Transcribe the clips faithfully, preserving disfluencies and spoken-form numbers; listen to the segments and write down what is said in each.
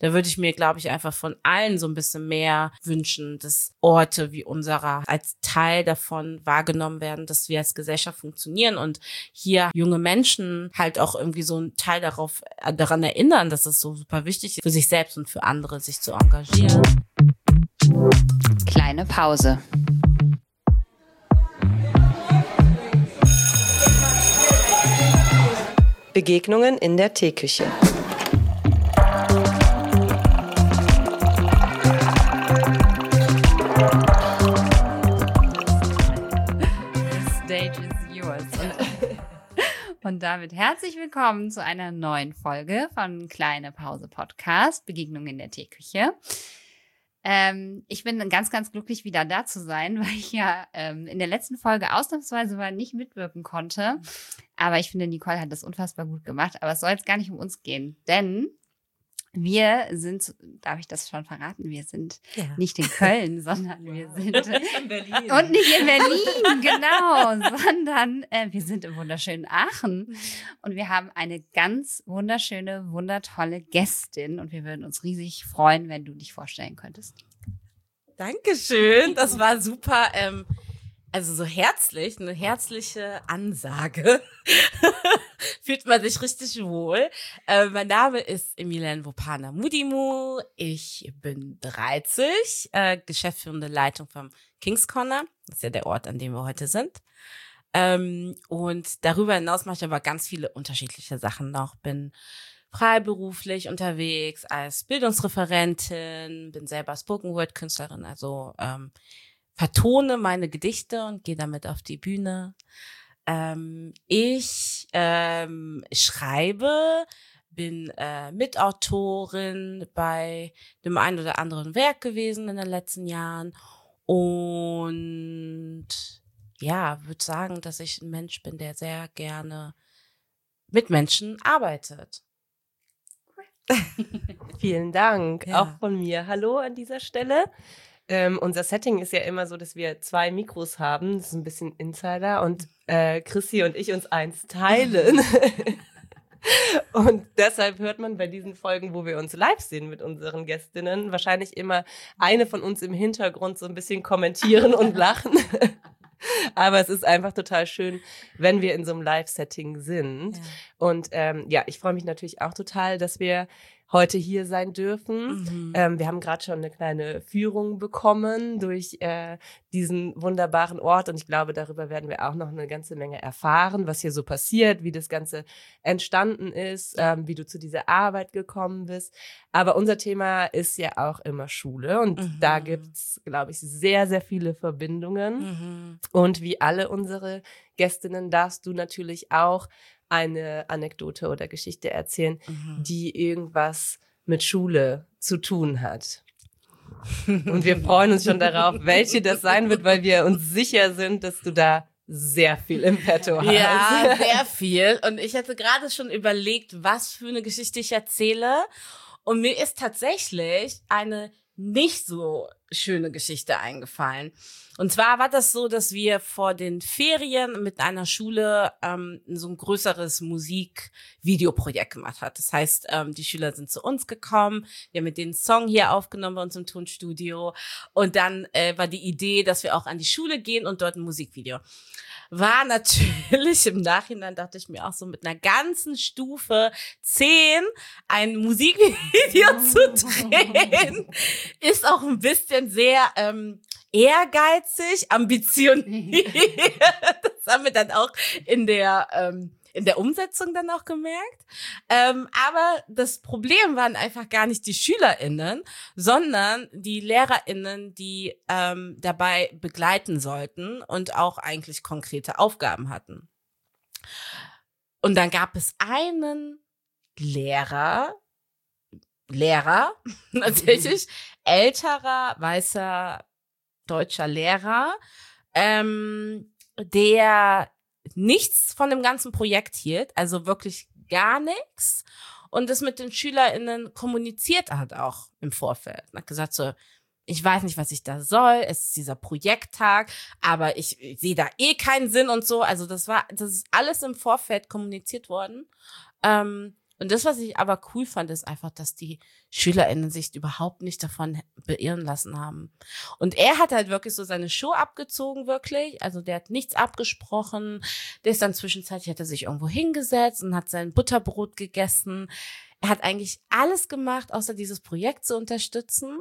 da würde ich mir, glaube ich, einfach von allen so ein bisschen mehr wünschen, dass Orte wie unserer als Teil davon wahrgenommen werden, dass wir als Gesellschaft funktionieren und hier junge Menschen halt auch irgendwie so einen Teil darauf, daran erinnern, dass es so super wichtig ist, für sich selbst und für andere sich zu engagieren. Kleine Pause. Begegnungen in der Teeküche. Stage is yours. Und, und damit herzlich willkommen zu einer neuen Folge von Kleine Pause Podcast, Begegnungen in der Teeküche. Ähm, ich bin ganz, ganz glücklich, wieder da zu sein, weil ich ja ähm, in der letzten Folge ausnahmsweise mal nicht mitwirken konnte. Aber ich finde, Nicole hat das unfassbar gut gemacht. Aber es soll jetzt gar nicht um uns gehen, denn wir sind, darf ich das schon verraten, wir sind ja. nicht in Köln, sondern wir sind in Berlin. Und nicht in Berlin, genau, sondern äh, wir sind im wunderschönen Aachen. Und wir haben eine ganz wunderschöne, wundertolle Gästin. Und wir würden uns riesig freuen, wenn du dich vorstellen könntest. Dankeschön, das war super. Ähm, also so herzlich, eine herzliche Ansage. Fühlt man sich richtig wohl. Äh, mein Name ist Emilienne Wopana-Mudimu. Ich bin dreißig, äh, geschäftsführende Leitung vom King's Corner. Das ist ja der Ort, an dem wir heute sind. Ähm, und darüber hinaus mache ich aber ganz viele unterschiedliche Sachen noch. Bin freiberuflich unterwegs als Bildungsreferentin, bin selber Spoken-Word-Künstlerin, also ähm, vertone meine Gedichte und gehe damit auf die Bühne. Ähm, ich ähm, schreibe, bin äh, Mitautorin bei dem einen oder anderen Werk gewesen in den letzten Jahren und ja, würde sagen, dass ich ein Mensch bin, der sehr gerne mit Menschen arbeitet. Vielen Dank, Ja. auch von mir. Hallo an dieser Stelle. Ähm, unser Setting ist ja immer so, dass wir zwei Mikros haben. Das ist ein bisschen Insider und äh, Chrissy und ich uns eins teilen. Und deshalb hört man bei diesen Folgen, wo wir uns live sehen mit unseren Gästinnen, wahrscheinlich immer eine von uns im Hintergrund so ein bisschen kommentieren und lachen. Aber es ist einfach total schön, wenn wir in so einem Live-Setting sind. Ja. Und ähm, ja, ich freue mich natürlich auch total, dass wir heute hier sein dürfen. Mhm. Ähm, wir haben gerade schon eine kleine Führung bekommen durch äh, diesen wunderbaren Ort und ich glaube, darüber werden wir auch noch eine ganze Menge erfahren, was hier so passiert, wie das Ganze entstanden ist, ähm, wie du zu dieser Arbeit gekommen bist. Aber unser Thema ist ja auch immer Schule und Mhm. da gibt's, glaube ich, sehr, sehr viele Verbindungen. Mhm. Und wie alle unsere Gästinnen darfst du natürlich auch eine Anekdote oder Geschichte erzählen, Mhm. die irgendwas mit Schule zu tun hat. Und wir freuen uns schon darauf, welche das sein wird, weil wir uns sicher sind, dass du da sehr viel im Petto hast. Ja, sehr viel. Und ich hatte gerade schon überlegt, was für eine Geschichte ich erzähle. Und mir ist tatsächlich eine nicht so schöne Geschichte eingefallen. Und zwar war das so, dass wir vor den Ferien mit einer Schule ähm, so ein größeres Musikvideoprojekt gemacht hat. Das heißt, ähm, die Schüler sind zu uns gekommen, wir haben mit denen einen Song hier aufgenommen bei uns im Tonstudio und dann äh, war die Idee, dass wir auch an die Schule gehen und dort ein Musikvideo. War natürlich im Nachhinein, dachte ich mir auch so, mit einer ganzen Stufe zehn ein Musikvideo zu drehen, ist auch ein bisschen sehr ähm, ehrgeizig, ambitioniert. Das haben wir dann auch in der ähm, in der Umsetzung dann auch gemerkt. Ähm, aber das Problem waren einfach gar nicht die SchülerInnen, sondern die LehrerInnen, die ähm, dabei begleiten sollten und auch eigentlich konkrete Aufgaben hatten. Und dann gab es einen Lehrer, Lehrer, tatsächlich, älterer, weißer, deutscher Lehrer, ähm, der nichts von dem ganzen Projekt hielt, also wirklich gar nichts und das mit den SchülerInnen kommuniziert hat auch im Vorfeld. Und hat gesagt so, ich weiß nicht, was ich da soll, es ist dieser Projekttag, aber ich, ich sehe da eh keinen Sinn und so. Also das war, das ist alles im Vorfeld kommuniziert worden. Ähm, Und das, was ich aber cool fand, ist einfach, dass die SchülerInnen sich überhaupt nicht davon beirren lassen haben. Und er hat halt wirklich so seine Show abgezogen, wirklich. Also der hat nichts abgesprochen. Der ist dann zwischenzeitlich, hat er sich irgendwo hingesetzt und hat sein Butterbrot gegessen. Er hat eigentlich alles gemacht, außer dieses Projekt zu unterstützen.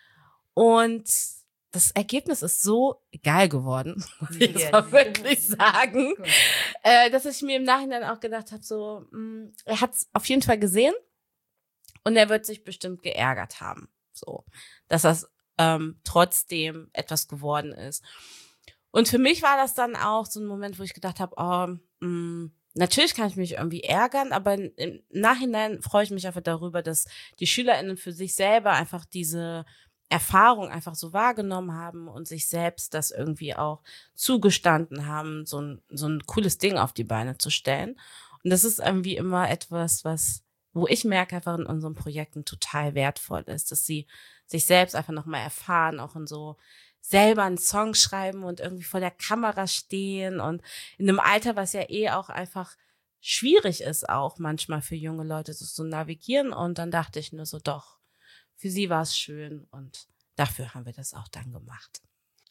Und das Ergebnis ist so geil geworden, muss ich jetzt mal wirklich sagen, äh, dass ich mir im Nachhinein auch gedacht habe, so, mh, er hat es auf jeden Fall gesehen und er wird sich bestimmt geärgert haben, so, dass das ähm, trotzdem etwas geworden ist. Und für mich war das dann auch so ein Moment, wo ich gedacht habe, oh, mh, natürlich kann ich mich irgendwie ärgern, aber im Nachhinein freue ich mich einfach darüber, dass die SchülerInnen für sich selber einfach diese Erfahrung einfach so wahrgenommen haben und sich selbst das irgendwie auch zugestanden haben, so ein, so ein cooles Ding auf die Beine zu stellen. Und das ist irgendwie immer etwas, was, wo ich merke, einfach in unseren Projekten total wertvoll ist, dass sie sich selbst einfach nochmal erfahren, auch in so selber einen Song schreiben und irgendwie vor der Kamera stehen und in einem Alter, was ja eh auch einfach schwierig ist, auch manchmal für junge Leute so zu navigieren. Und dann dachte ich nur so, doch, für sie war es schön und dafür haben wir das auch dann gemacht.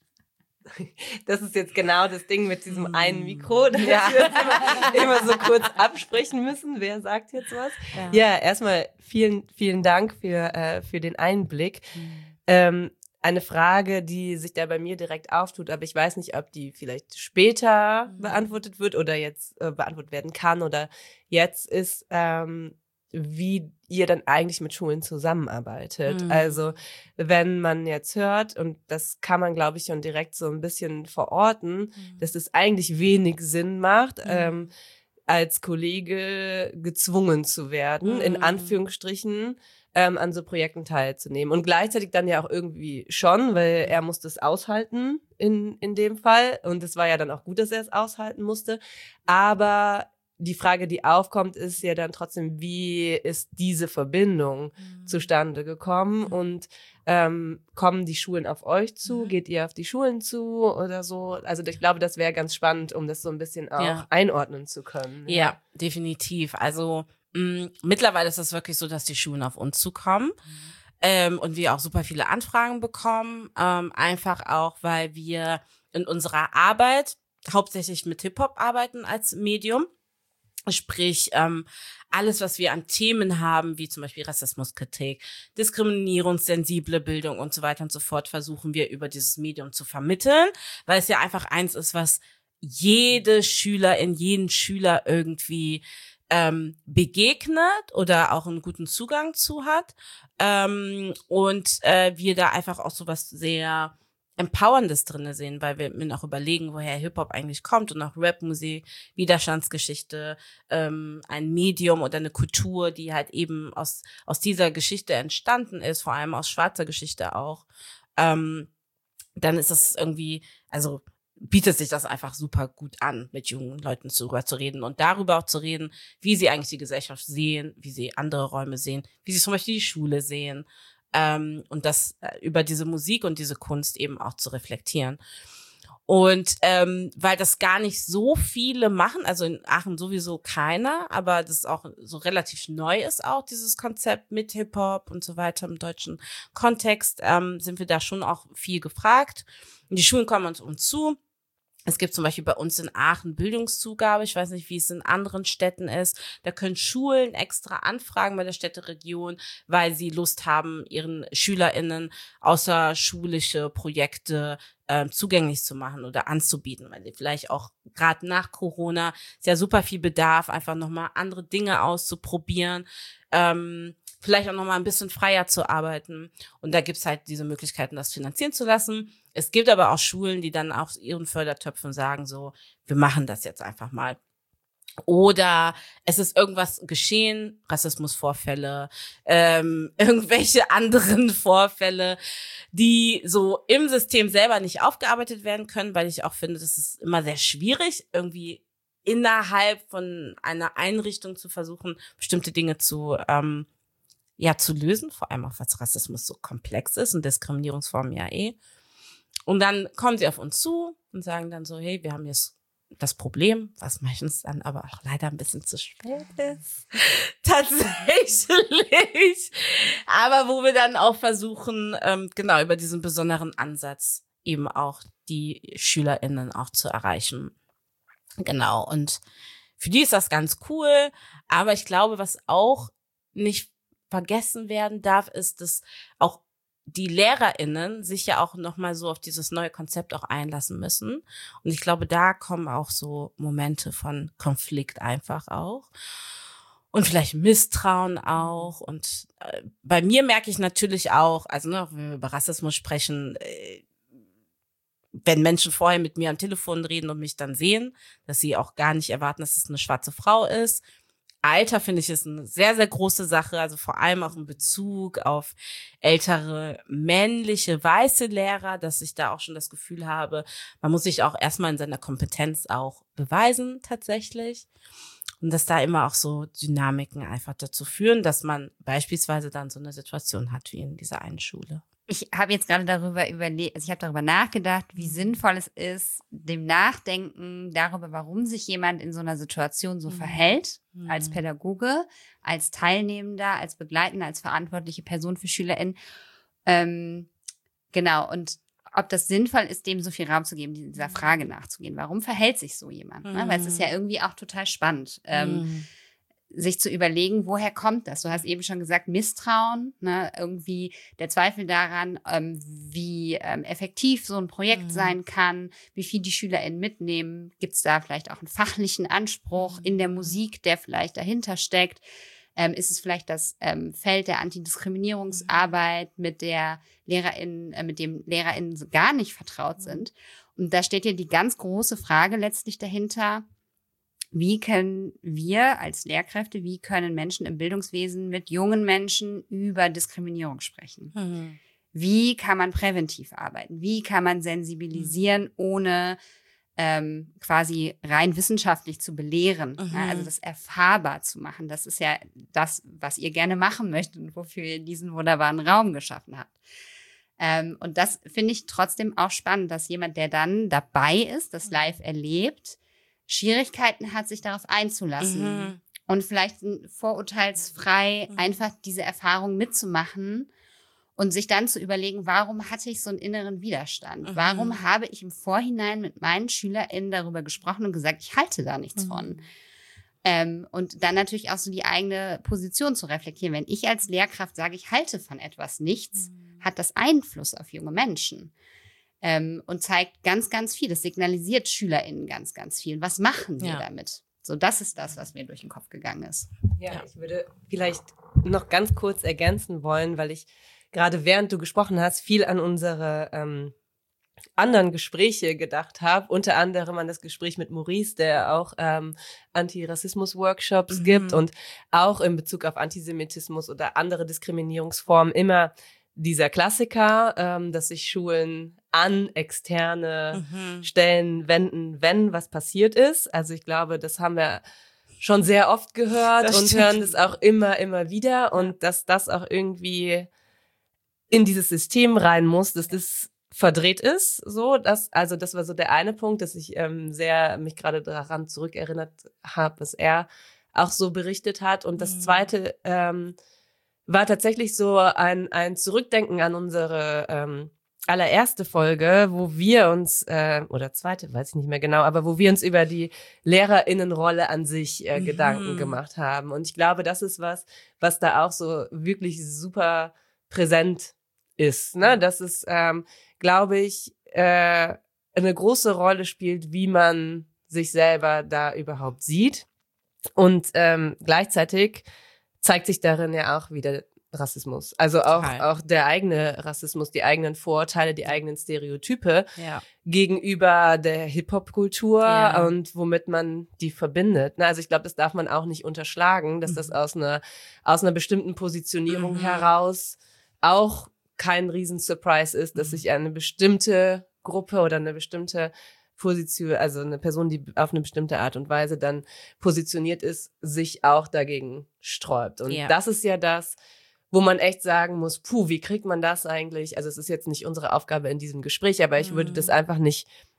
Das ist jetzt genau das Ding mit diesem einen Mikro, dass ja. wir immer, immer so kurz absprechen müssen. Wer sagt jetzt was? Ja, ja erstmal vielen, vielen Dank für, äh, für den Einblick. Mhm. Ähm, eine Frage, die sich da bei mir direkt auftut, aber ich weiß nicht, ob die vielleicht später mhm. beantwortet wird oder jetzt äh, beantwortet werden kann oder jetzt ist, ähm, wie ihr dann eigentlich mit Schulen zusammenarbeitet. Mhm. Also wenn man jetzt hört, und das kann man, glaube ich, schon direkt so ein bisschen verorten, mhm. dass es eigentlich wenig Sinn macht, mhm. ähm, als Kollege gezwungen zu werden, mhm. in Anführungsstrichen, ähm, an so Projekten teilzunehmen. Und gleichzeitig dann ja auch irgendwie schon, weil er musste es aushalten in, in dem Fall. Und es war ja dann auch gut, dass er es aushalten musste. Aber die Frage, die aufkommt, ist ja dann trotzdem, wie ist diese Verbindung mhm. zustande gekommen mhm. und ähm, kommen die Schulen auf euch zu? Mhm. Geht ihr auf die Schulen zu oder so? Also ich glaube, das wäre ganz spannend, um das so ein bisschen auch ja. einordnen zu können. Ja, ja definitiv. Also mh, mittlerweile ist es wirklich so, dass die Schulen auf uns zukommen. Mhm. Ähm, und wir auch super viele Anfragen bekommen. Ähm, einfach auch, weil wir in unserer Arbeit hauptsächlich mit Hip-Hop arbeiten als Medium. Sprich, ähm, alles, was wir an Themen haben, wie zum Beispiel Rassismuskritik, diskriminierungssensible Bildung und so weiter und so fort, versuchen wir über dieses Medium zu vermitteln, weil es ja einfach eins ist, was jede Schülerin, jeden Schüler irgendwie ähm, begegnet oder auch einen guten Zugang zu hat. Ähm, und äh, wir da einfach auch so was sehr Empowerndes drinne sehen, weil wir mir noch überlegen, woher Hip-Hop eigentlich kommt und auch Rap-Musik, Widerstandsgeschichte, ähm, ein Medium oder eine Kultur, die halt eben aus aus dieser Geschichte entstanden ist, vor allem aus schwarzer Geschichte auch. Ähm, dann ist das irgendwie, also bietet sich das einfach super gut an, mit jungen Leuten darüber zu reden und darüber auch zu reden, wie sie eigentlich die Gesellschaft sehen, wie sie andere Räume sehen, wie sie zum Beispiel die Schule sehen. Ähm, und das äh, über diese Musik und diese Kunst eben auch zu reflektieren. Und ähm, weil das gar nicht so viele machen, also in Aachen sowieso keiner, aber das auch so relativ neu ist auch, dieses Konzept mit Hip-Hop und so weiter im deutschen Kontext, ähm, sind wir da schon auch viel gefragt. Und die Schulen kommen uns, uns zu. Es gibt zum Beispiel bei uns in Aachen Bildungszugabe. Ich weiß nicht, wie es in anderen Städten ist. Da können Schulen extra anfragen bei der Städteregion, weil sie Lust haben, ihren SchülerInnen außerschulische Projekte äh, zugänglich zu machen oder anzubieten, weil die vielleicht auch gerade nach Corona ist ja super viel Bedarf, einfach nochmal andere Dinge auszuprobieren. Ähm, vielleicht auch nochmal ein bisschen freier zu arbeiten. Und da gibt's halt diese Möglichkeiten, das finanzieren zu lassen. Es gibt aber auch Schulen, die dann aus ihren Fördertöpfen sagen so, wir machen das jetzt einfach mal. Oder es ist irgendwas geschehen, Rassismusvorfälle, ähm, irgendwelche anderen Vorfälle, die so im System selber nicht aufgearbeitet werden können, weil ich auch finde, das ist immer sehr schwierig, irgendwie innerhalb von einer Einrichtung zu versuchen, bestimmte Dinge zu ähm, ja zu lösen, vor allem auch, weil Rassismus so komplex ist und Diskriminierungsformen ja eh. Und dann kommen sie auf uns zu und sagen dann so, hey, wir haben jetzt das Problem, was meistens dann aber auch leider ein bisschen zu spät ist, tatsächlich, aber wo wir dann auch versuchen, ähm, genau über diesen besonderen Ansatz eben auch die SchülerInnen auch zu erreichen. Genau, und für die ist das ganz cool, aber ich glaube, was auch nicht vergessen werden darf, ist, dass auch die LehrerInnen sich ja auch nochmal so auf dieses neue Konzept auch einlassen müssen. Und ich glaube, da kommen auch so Momente von Konflikt einfach auch. Und vielleicht Misstrauen auch. Und äh, bei mir merke ich natürlich auch, also ne, wenn wir über Rassismus sprechen, äh, wenn Menschen vorher mit mir am Telefon reden und mich dann sehen, dass sie auch gar nicht erwarten, dass es eine schwarze Frau ist. Alter finde ich ist eine sehr, sehr große Sache, also vor allem auch in Bezug auf ältere männliche, weiße Lehrer, dass ich da auch schon das Gefühl habe, man muss sich auch erstmal in seiner Kompetenz auch beweisen tatsächlich. Und dass da immer auch so Dynamiken einfach dazu führen, dass man beispielsweise dann so eine Situation hat wie in dieser einen Schule. Ich habe jetzt gerade darüber überlegt, also ich habe darüber nachgedacht, wie sinnvoll es ist, dem Nachdenken darüber, warum sich jemand in so einer Situation so mhm. verhält, mhm. als Pädagoge, als Teilnehmender, als Begleitender, als verantwortliche Person für SchülerInnen. Ähm, genau, und ob das sinnvoll ist, dem so viel Raum zu geben, dieser Frage nachzugehen. Warum verhält sich so jemand? Mhm. Ne? Weil es ist ja irgendwie auch total spannend. Ähm, mhm. sich zu überlegen, woher kommt das? Du hast eben schon gesagt, Misstrauen, ne? Irgendwie der Zweifel daran, ähm, wie ähm, effektiv so ein Projekt mhm. sein kann, wie viel die SchülerInnen mitnehmen. Gibt es da vielleicht auch einen fachlichen Anspruch in der Musik, der vielleicht dahinter steckt? Ähm, ist es vielleicht das ähm, Feld der Antidiskriminierungsarbeit, mit der LehrerInnen, äh, mit dem LehrerInnen so gar nicht vertraut sind? Und da steht ja die ganz große Frage letztlich dahinter: Wie können wir als Lehrkräfte, wie können Menschen im Bildungswesen mit jungen Menschen über Diskriminierung sprechen? Mhm. Wie kann man präventiv arbeiten? Wie kann man sensibilisieren, mhm. ohne ähm, quasi rein wissenschaftlich zu belehren? Mhm. Ja, also das erfahrbar zu machen. Das ist ja das, was ihr gerne machen möchtet und wofür ihr diesen wunderbaren Raum geschaffen habt. Ähm, und das finde ich trotzdem auch spannend, dass jemand, der dann dabei ist, das live erlebt, Schwierigkeiten hat, sich darauf einzulassen mhm. und vielleicht vorurteilsfrei mhm. einfach diese Erfahrung mitzumachen und sich dann zu überlegen, warum hatte ich so einen inneren Widerstand? Mhm. Warum habe ich im Vorhinein mit meinen SchülerInnen darüber gesprochen und gesagt, ich halte da nichts mhm. von? Ähm, und dann natürlich auch so die eigene Position zu reflektieren. Wenn ich als Lehrkraft sage, ich halte von etwas nichts, mhm. hat das Einfluss auf junge Menschen. Ähm, und zeigt ganz, ganz viel. Das signalisiert SchülerInnen ganz, ganz viel. Was machen wir ja. damit? So, das ist das, was mir durch den Kopf gegangen ist. Ja, ja, ich würde vielleicht noch ganz kurz ergänzen wollen, weil ich gerade während du gesprochen hast, viel an unsere ähm, anderen Gespräche gedacht habe. Unter anderem an das Gespräch mit Maurice, der auch ähm, Antirassismus-Workshops mhm. gibt und auch in Bezug auf Antisemitismus oder andere Diskriminierungsformen immer dieser Klassiker, ähm, dass sich Schulen an externe mhm. Stellen wenden, wenn was passiert ist. Also ich glaube, das haben wir schon sehr oft gehört das und stimmt. hören das auch immer, immer wieder. Und ja. dass das auch irgendwie in dieses System rein muss, dass das verdreht ist. So, das, also das war so der eine Punkt, dass ich ähm, sehr mich gerade daran zurückerinnert habe, was er auch so berichtet hat. Und das mhm. zweite ähm, war tatsächlich so ein, ein Zurückdenken an unsere ähm, allererste Folge, wo wir uns, äh, oder zweite, weiß ich nicht mehr genau, aber wo wir uns über die LehrerInnenrolle an sich äh, mhm. Gedanken gemacht haben. Und ich glaube, das ist was, was da auch so wirklich super präsent ist. Ne? Dass es, ähm, glaube ich, äh, eine große Rolle spielt, wie man sich selber da überhaupt sieht. Und ähm, gleichzeitig zeigt sich darin ja auch wieder Rassismus. Also auch, auch der eigene Rassismus, die eigenen Vorurteile, die eigenen Stereotype ja. gegenüber der Hip-Hop-Kultur ja. und womit man die verbindet. Also ich glaube, das darf man auch nicht unterschlagen, dass mhm. das aus einer, aus einer bestimmten Positionierung mhm. heraus auch kein Riesen-Surprise ist, dass sich eine bestimmte Gruppe oder eine bestimmte Position, also eine Person, die auf eine bestimmte Art und Weise dann positioniert ist, sich auch dagegen sträubt. Und ja. das ist ja das, wo man echt sagen muss, puh, wie kriegt man das eigentlich? Also es ist jetzt nicht unsere Aufgabe in diesem Gespräch, aber ich würde das einfach nicht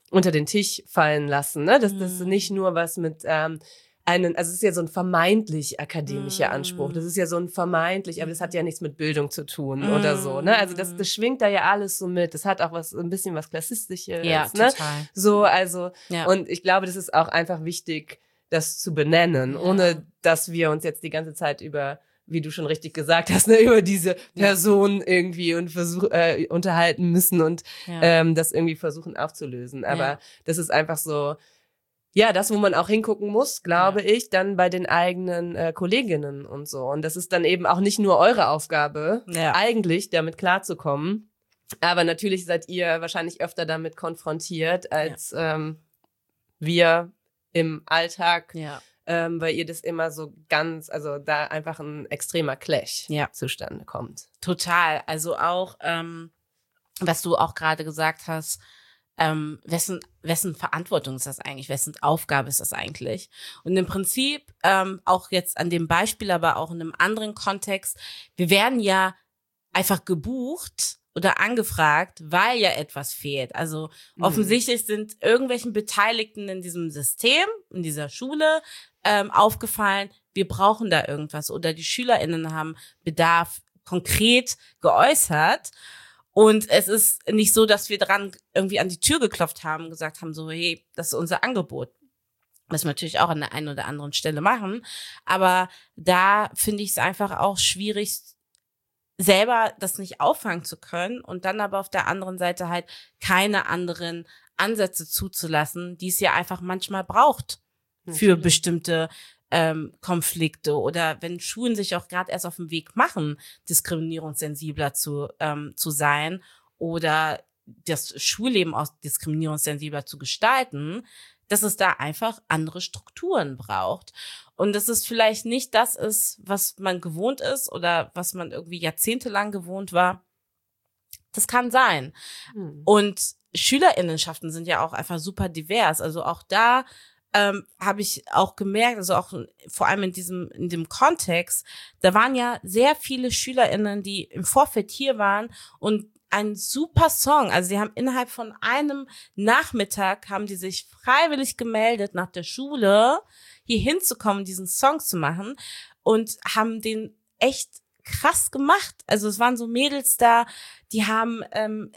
unter den Tisch fallen lassen, ne? Das, das ist Mhm. nicht nur was mit ähm, einen, also es ist ja so ein vermeintlich akademischer Mhm. Anspruch. Das ist ja so ein vermeintlich, aber das hat ja nichts mit Bildung zu tun Mhm. oder so, ne? Also das, das schwingt da ja alles so mit. Das hat auch was, ein bisschen was Klassistisches, Ja, ne? total. So, also, Ja. und ich glaube, das ist auch einfach wichtig, das zu benennen, Ja. ohne dass wir uns jetzt die ganze Zeit über, wie du schon richtig gesagt hast, ne, über diese Person irgendwie und versuch, äh, unterhalten müssen und Ja. ähm, das irgendwie versuchen aufzulösen. Aber Ja. das ist einfach so, ja, das, wo man auch hingucken muss, glaube Ja. ich, dann bei den eigenen äh, Kolleginnen und so. Und das ist dann eben auch nicht nur eure Aufgabe, Ja. eigentlich damit klarzukommen. Aber natürlich seid ihr wahrscheinlich öfter damit konfrontiert als ähm, wir im Alltag, Ja. ähm, weil ihr das immer so ganz, also da einfach ein extremer Clash Ja. zustande kommt. Total. Also auch, ähm, was du auch gerade gesagt hast, ähm, wessen, wessen Verantwortung ist das eigentlich? Wessen Aufgabe ist das eigentlich? Und im Prinzip, ähm, auch jetzt an dem Beispiel, aber auch in einem anderen Kontext, wir werden ja einfach gebucht oder angefragt, weil ja etwas fehlt. Also Mhm. offensichtlich sind irgendwelchen Beteiligten in diesem System, in dieser Schule, ähm, aufgefallen, wir brauchen da irgendwas oder die SchülerInnen haben Bedarf konkret geäußert. Und es ist nicht so, dass wir dran irgendwie an die Tür geklopft haben und gesagt haben, so, hey, das ist unser Angebot. Was wir natürlich auch an der einen oder anderen Stelle machen. Aber da finde ich es einfach auch schwierig, selber das nicht auffangen zu können und dann aber auf der anderen Seite halt keine anderen Ansätze zuzulassen, die es ja einfach manchmal braucht für Natürlich. bestimmte ähm, Konflikte oder wenn Schulen sich auch gerade erst auf den Weg machen, diskriminierungssensibler zu ähm, zu sein oder das Schulleben auch diskriminierungssensibler zu gestalten, dass es da einfach andere Strukturen braucht. Und dass es vielleicht nicht das ist, was man gewohnt ist oder was man irgendwie jahrzehntelang gewohnt war. Das kann sein. Mhm. Und SchülerInnenschaften sind ja auch einfach super divers. Also auch da ähm, habe ich auch gemerkt, also auch vor allem in diesem in dem Kontext, da waren ja sehr viele SchülerInnen, die im Vorfeld hier waren und ein super Song. Also sie haben innerhalb von einem Nachmittag haben die sich freiwillig gemeldet, nach der Schule hier hinzukommen, diesen Song zu machen und haben den echt krass gemacht. Also es waren so Mädels da, die haben, ähm,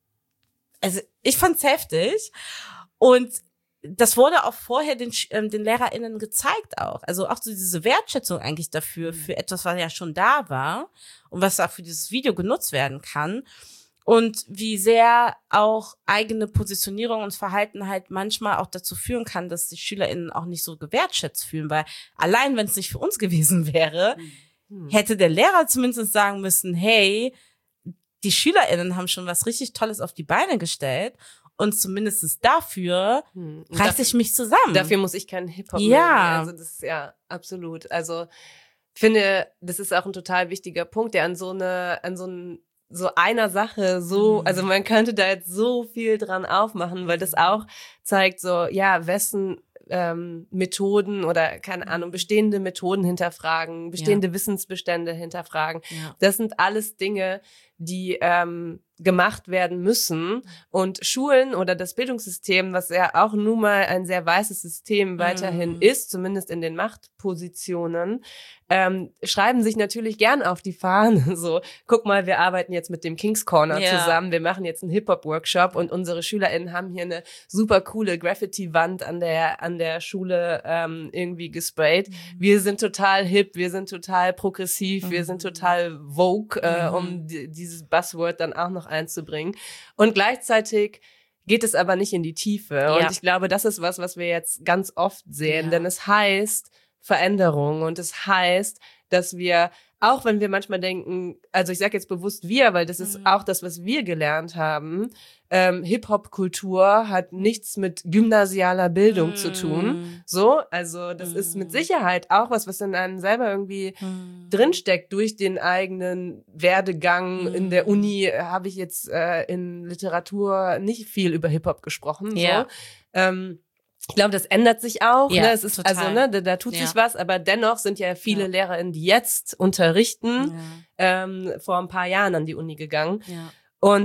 also ich fand's heftig und das wurde auch vorher den, ähm, den LehrerInnen gezeigt auch. Also auch so diese Wertschätzung eigentlich dafür, für etwas, was ja schon da war und was auch für dieses Video genutzt werden kann. Und wie sehr auch eigene Positionierung und Verhalten halt manchmal auch dazu führen kann, dass die SchülerInnen auch nicht so gewertschätzt fühlen. Weil allein, wenn es nicht für uns gewesen wäre, Mhm. hätte der Lehrer zumindest sagen müssen, hey, die SchülerInnen haben schon was richtig Tolles auf die Beine gestellt und zumindest dafür Mhm. Und reiße dafür- ich mich zusammen. Dafür muss ich keinen Hip-Hop Ja. mögen. Also das ist ja absolut. Also finde, das ist auch ein total wichtiger Punkt, der an so eine, an so ein, so einer Sache so, Mhm. also man könnte da jetzt so viel dran aufmachen, weil das auch zeigt so, ja, wessen ähm, Methoden oder keine Ahnung, bestehende Methoden hinterfragen, bestehende Wissensbestände hinterfragen. Ja. Das sind alles Dinge, die ähm, gemacht werden müssen. Und Schulen oder das Bildungssystem, was ja auch nun mal ein sehr weißes System weiterhin Mhm. ist, zumindest in den Machtpositionen, ähm, schreiben sich natürlich gern auf die Fahne. So, guck mal, wir arbeiten jetzt mit dem King's Corner Ja. zusammen, wir machen jetzt einen Hip-Hop-Workshop und unsere SchülerInnen haben hier eine super coole Graffiti-Wand an der, an der Schule ähm, irgendwie gesprayt. Wir sind total hip, wir sind total progressiv, wir sind total vogue, äh, Mhm. um die, dieses Buzzword dann auch noch einzubringen. Und gleichzeitig geht es aber nicht in die Tiefe. Ja. Und ich glaube, das ist was, was wir jetzt ganz oft sehen, Ja. denn es heißt Veränderung und es heißt, dass wir, auch wenn wir manchmal denken, also ich sage jetzt bewusst wir, weil das ist Mhm. auch das, was wir gelernt haben, ähm, Hip-Hop-Kultur hat nichts mit gymnasialer Bildung zu tun. Mhm. So, also das ist mit Mhm. Sicherheit auch was, was in einem selber irgendwie Mhm. drinsteckt durch den eigenen Werdegang. Mhm. In der Uni äh, habe ich jetzt äh, in Literatur nicht viel über Hip-Hop gesprochen. Ja. So. Ähm, ich glaube, das ändert sich auch. Ja, ne? Es ist total. also, ne, da, da tut Ja. sich was, aber dennoch sind ja viele Ja. LehrerInnen, die jetzt unterrichten, Ja. ähm, vor ein paar Jahren an die Uni gegangen. Ja. Und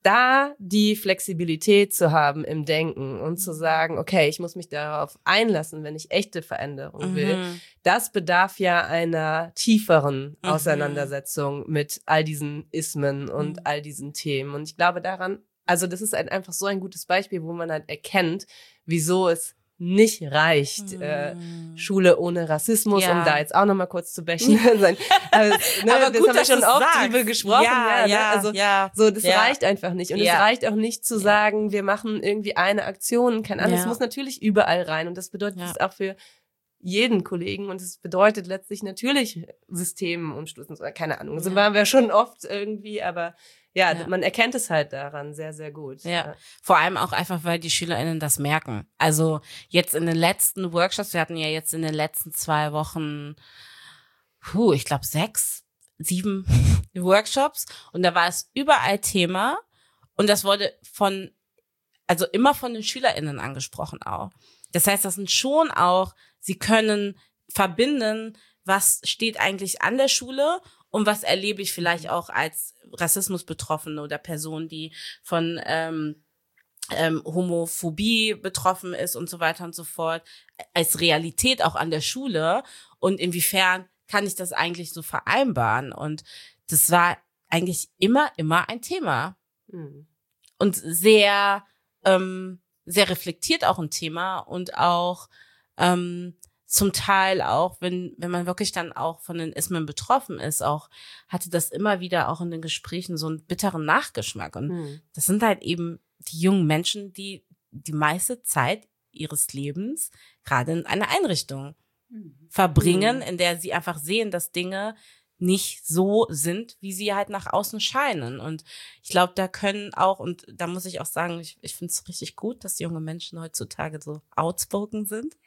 da die Flexibilität zu haben im Denken und zu sagen, okay, ich muss mich darauf einlassen, wenn ich echte Veränderung Mhm. will, das bedarf ja einer tieferen Mhm. Auseinandersetzung mit all diesen Ismen und Mhm. all diesen Themen. Und ich glaube daran, also das ist ein, einfach so ein gutes Beispiel, wo man halt erkennt, wieso es nicht reicht, Mhm. äh, Schule ohne Rassismus, Ja. um da jetzt auch nochmal kurz zu bächen. sein. Also, ne, Aber das gut, haben wir dass schon du's oft sagst. drüber gesprochen. Ja, Ja, ja, ne? Also ja. so, das Ja. reicht einfach nicht. Und Ja. es reicht auch nicht zu Ja. sagen, wir machen irgendwie eine Aktion, kein anderes. Es Ja. muss natürlich überall rein. Und das bedeutet Ja. es auch für jeden Kollegen. Und es bedeutet letztlich natürlich Systemen umstoßen. Keine Ahnung. So Ja. waren wir schon oft irgendwie, aber ja, Ja. man erkennt es halt daran sehr, sehr gut. Ja, vor allem auch einfach, weil die SchülerInnen das merken. Also jetzt in den letzten Workshops, wir hatten ja jetzt in den letzten zwei Wochen, puh, ich glaube sechs, sieben Workshops und da war es überall Thema und das wurde von, also immer von den SchülerInnen angesprochen auch. Das heißt, das sind schon auch, sie können verbinden, was steht eigentlich an der Schule und was erlebe ich vielleicht auch als Rassismus-Betroffene oder Person, die von ähm, ähm, Homophobie betroffen ist und so weiter und so fort, als Realität auch an der Schule. Und inwiefern kann ich das eigentlich so vereinbaren? Und das war eigentlich immer, immer ein Thema. Mhm. Und sehr, ähm, sehr reflektiert auch ein Thema und auch ähm, zum Teil auch, wenn wenn man wirklich dann auch von den Ismen betroffen ist, auch hatte das immer wieder auch in den Gesprächen so einen bitteren Nachgeschmack. Und Mhm. das sind halt eben die jungen Menschen, die die meiste Zeit ihres Lebens gerade in einer Einrichtung verbringen, Mhm. in der sie einfach sehen, dass Dinge nicht so sind, wie sie halt nach außen scheinen. Und ich glaube, da können auch, und da muss ich auch sagen, ich, ich finde es richtig gut, dass junge Menschen heutzutage so outspoken sind.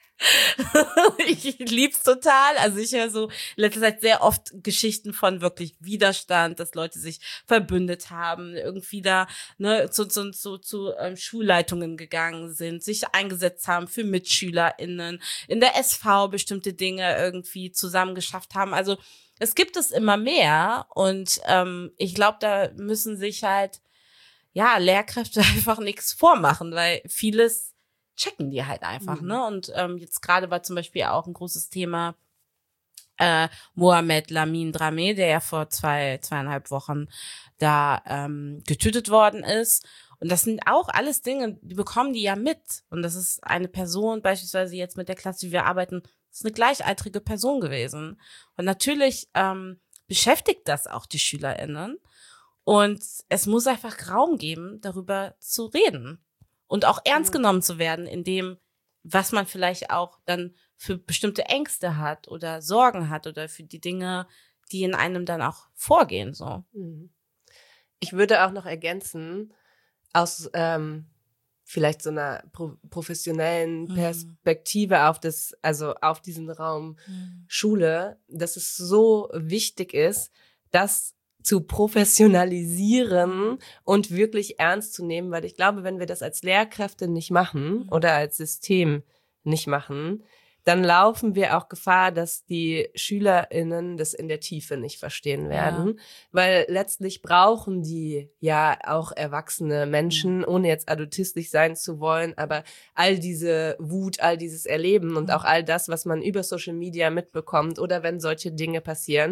Ich lieb's total. Also ich höre so in letzter Zeit sehr oft Geschichten von wirklich Widerstand, dass Leute sich verbündet haben, irgendwie da ne, zu, zu, zu, zu ähm, Schulleitungen gegangen sind, sich eingesetzt haben für MitschülerInnen, in der S V bestimmte Dinge irgendwie zusammen geschafft haben. Also es gibt es immer mehr und ähm, ich glaube, da müssen sich halt ja Lehrkräfte einfach nichts vormachen, weil vieles checken die halt einfach, Mhm. ne? Und ähm, jetzt gerade war zum Beispiel auch ein großes Thema äh, Mohamed Lamin Dramé, der ja vor zwei, zweieinhalb Wochen da ähm, getötet worden ist. Und das sind auch alles Dinge, die bekommen die ja mit. Und das ist eine Person, beispielsweise jetzt mit der Klasse, die wir arbeiten, das ist eine gleichaltrige Person gewesen. Und natürlich ähm, beschäftigt das auch die SchülerInnen. Und es muss einfach Raum geben, darüber zu reden. Und auch ernst Mhm. genommen zu werden in dem, was man vielleicht auch dann für bestimmte Ängste hat oder Sorgen hat oder für die Dinge, die in einem dann auch vorgehen, so. Mhm. Ich würde auch noch ergänzen, aus ähm, vielleicht so einer pro professionellen Mhm. Perspektive auf das, also auf diesen Raum Schule, dass es so wichtig ist, das zu professionalisieren und wirklich ernst zu nehmen, weil ich glaube, wenn wir das als Lehrkräfte nicht machen Mhm. oder als System nicht machen, dann laufen wir auch Gefahr, dass die SchülerInnen das in der Tiefe nicht verstehen werden, weil letztlich brauchen die ja auch erwachsene Menschen, ohne jetzt adultistisch sein zu wollen, aber all diese Wut, all dieses Erleben und Mhm. auch all das, was man über Social Media mitbekommt oder wenn solche Dinge passieren,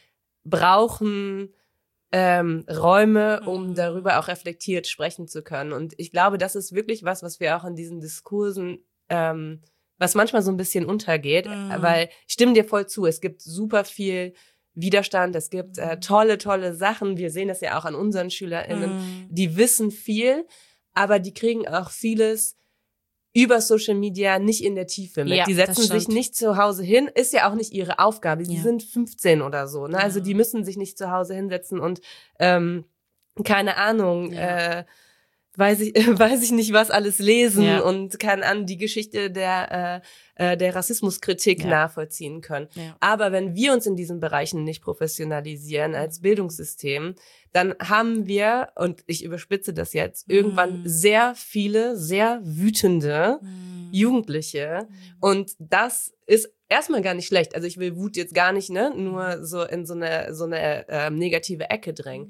brauchen ähm, Räume, um Mhm. darüber auch reflektiert sprechen zu können. Und ich glaube, das ist wirklich was, was wir auch in diesen Diskursen, ähm, was manchmal so ein bisschen untergeht, Mhm. weil ich stimme dir voll zu, es gibt super viel Widerstand, es gibt äh, tolle, tolle Sachen. Wir sehen das ja auch an unseren SchülerInnen, Mhm. die wissen viel, aber die kriegen auch vieles über Social Media nicht in der Tiefe mit. Ja, Die das setzen sich stimmt. nicht zu Hause hin, ist ja auch nicht ihre Aufgabe. Sie Ja. sind fünfzehn oder so, ne? Also Ja. die müssen sich nicht zu Hause hinsetzen und ähm, keine Ahnung, Ja. äh, weiß ich, weiß ich nicht, was alles lesen Ja. und keine Ahnung, die Geschichte der äh, äh, der Rassismuskritik Ja. nachvollziehen können. Ja. Aber wenn wir uns in diesen Bereichen nicht professionalisieren als Bildungssystem, dann haben wir, und ich überspitze das jetzt, irgendwann Mhm. sehr viele, sehr wütende Mhm. Jugendliche. Und das ist erstmal gar nicht schlecht. Also ich will Wut jetzt gar nicht, ne, nur so in so eine, so eine ähm, negative Ecke drängen.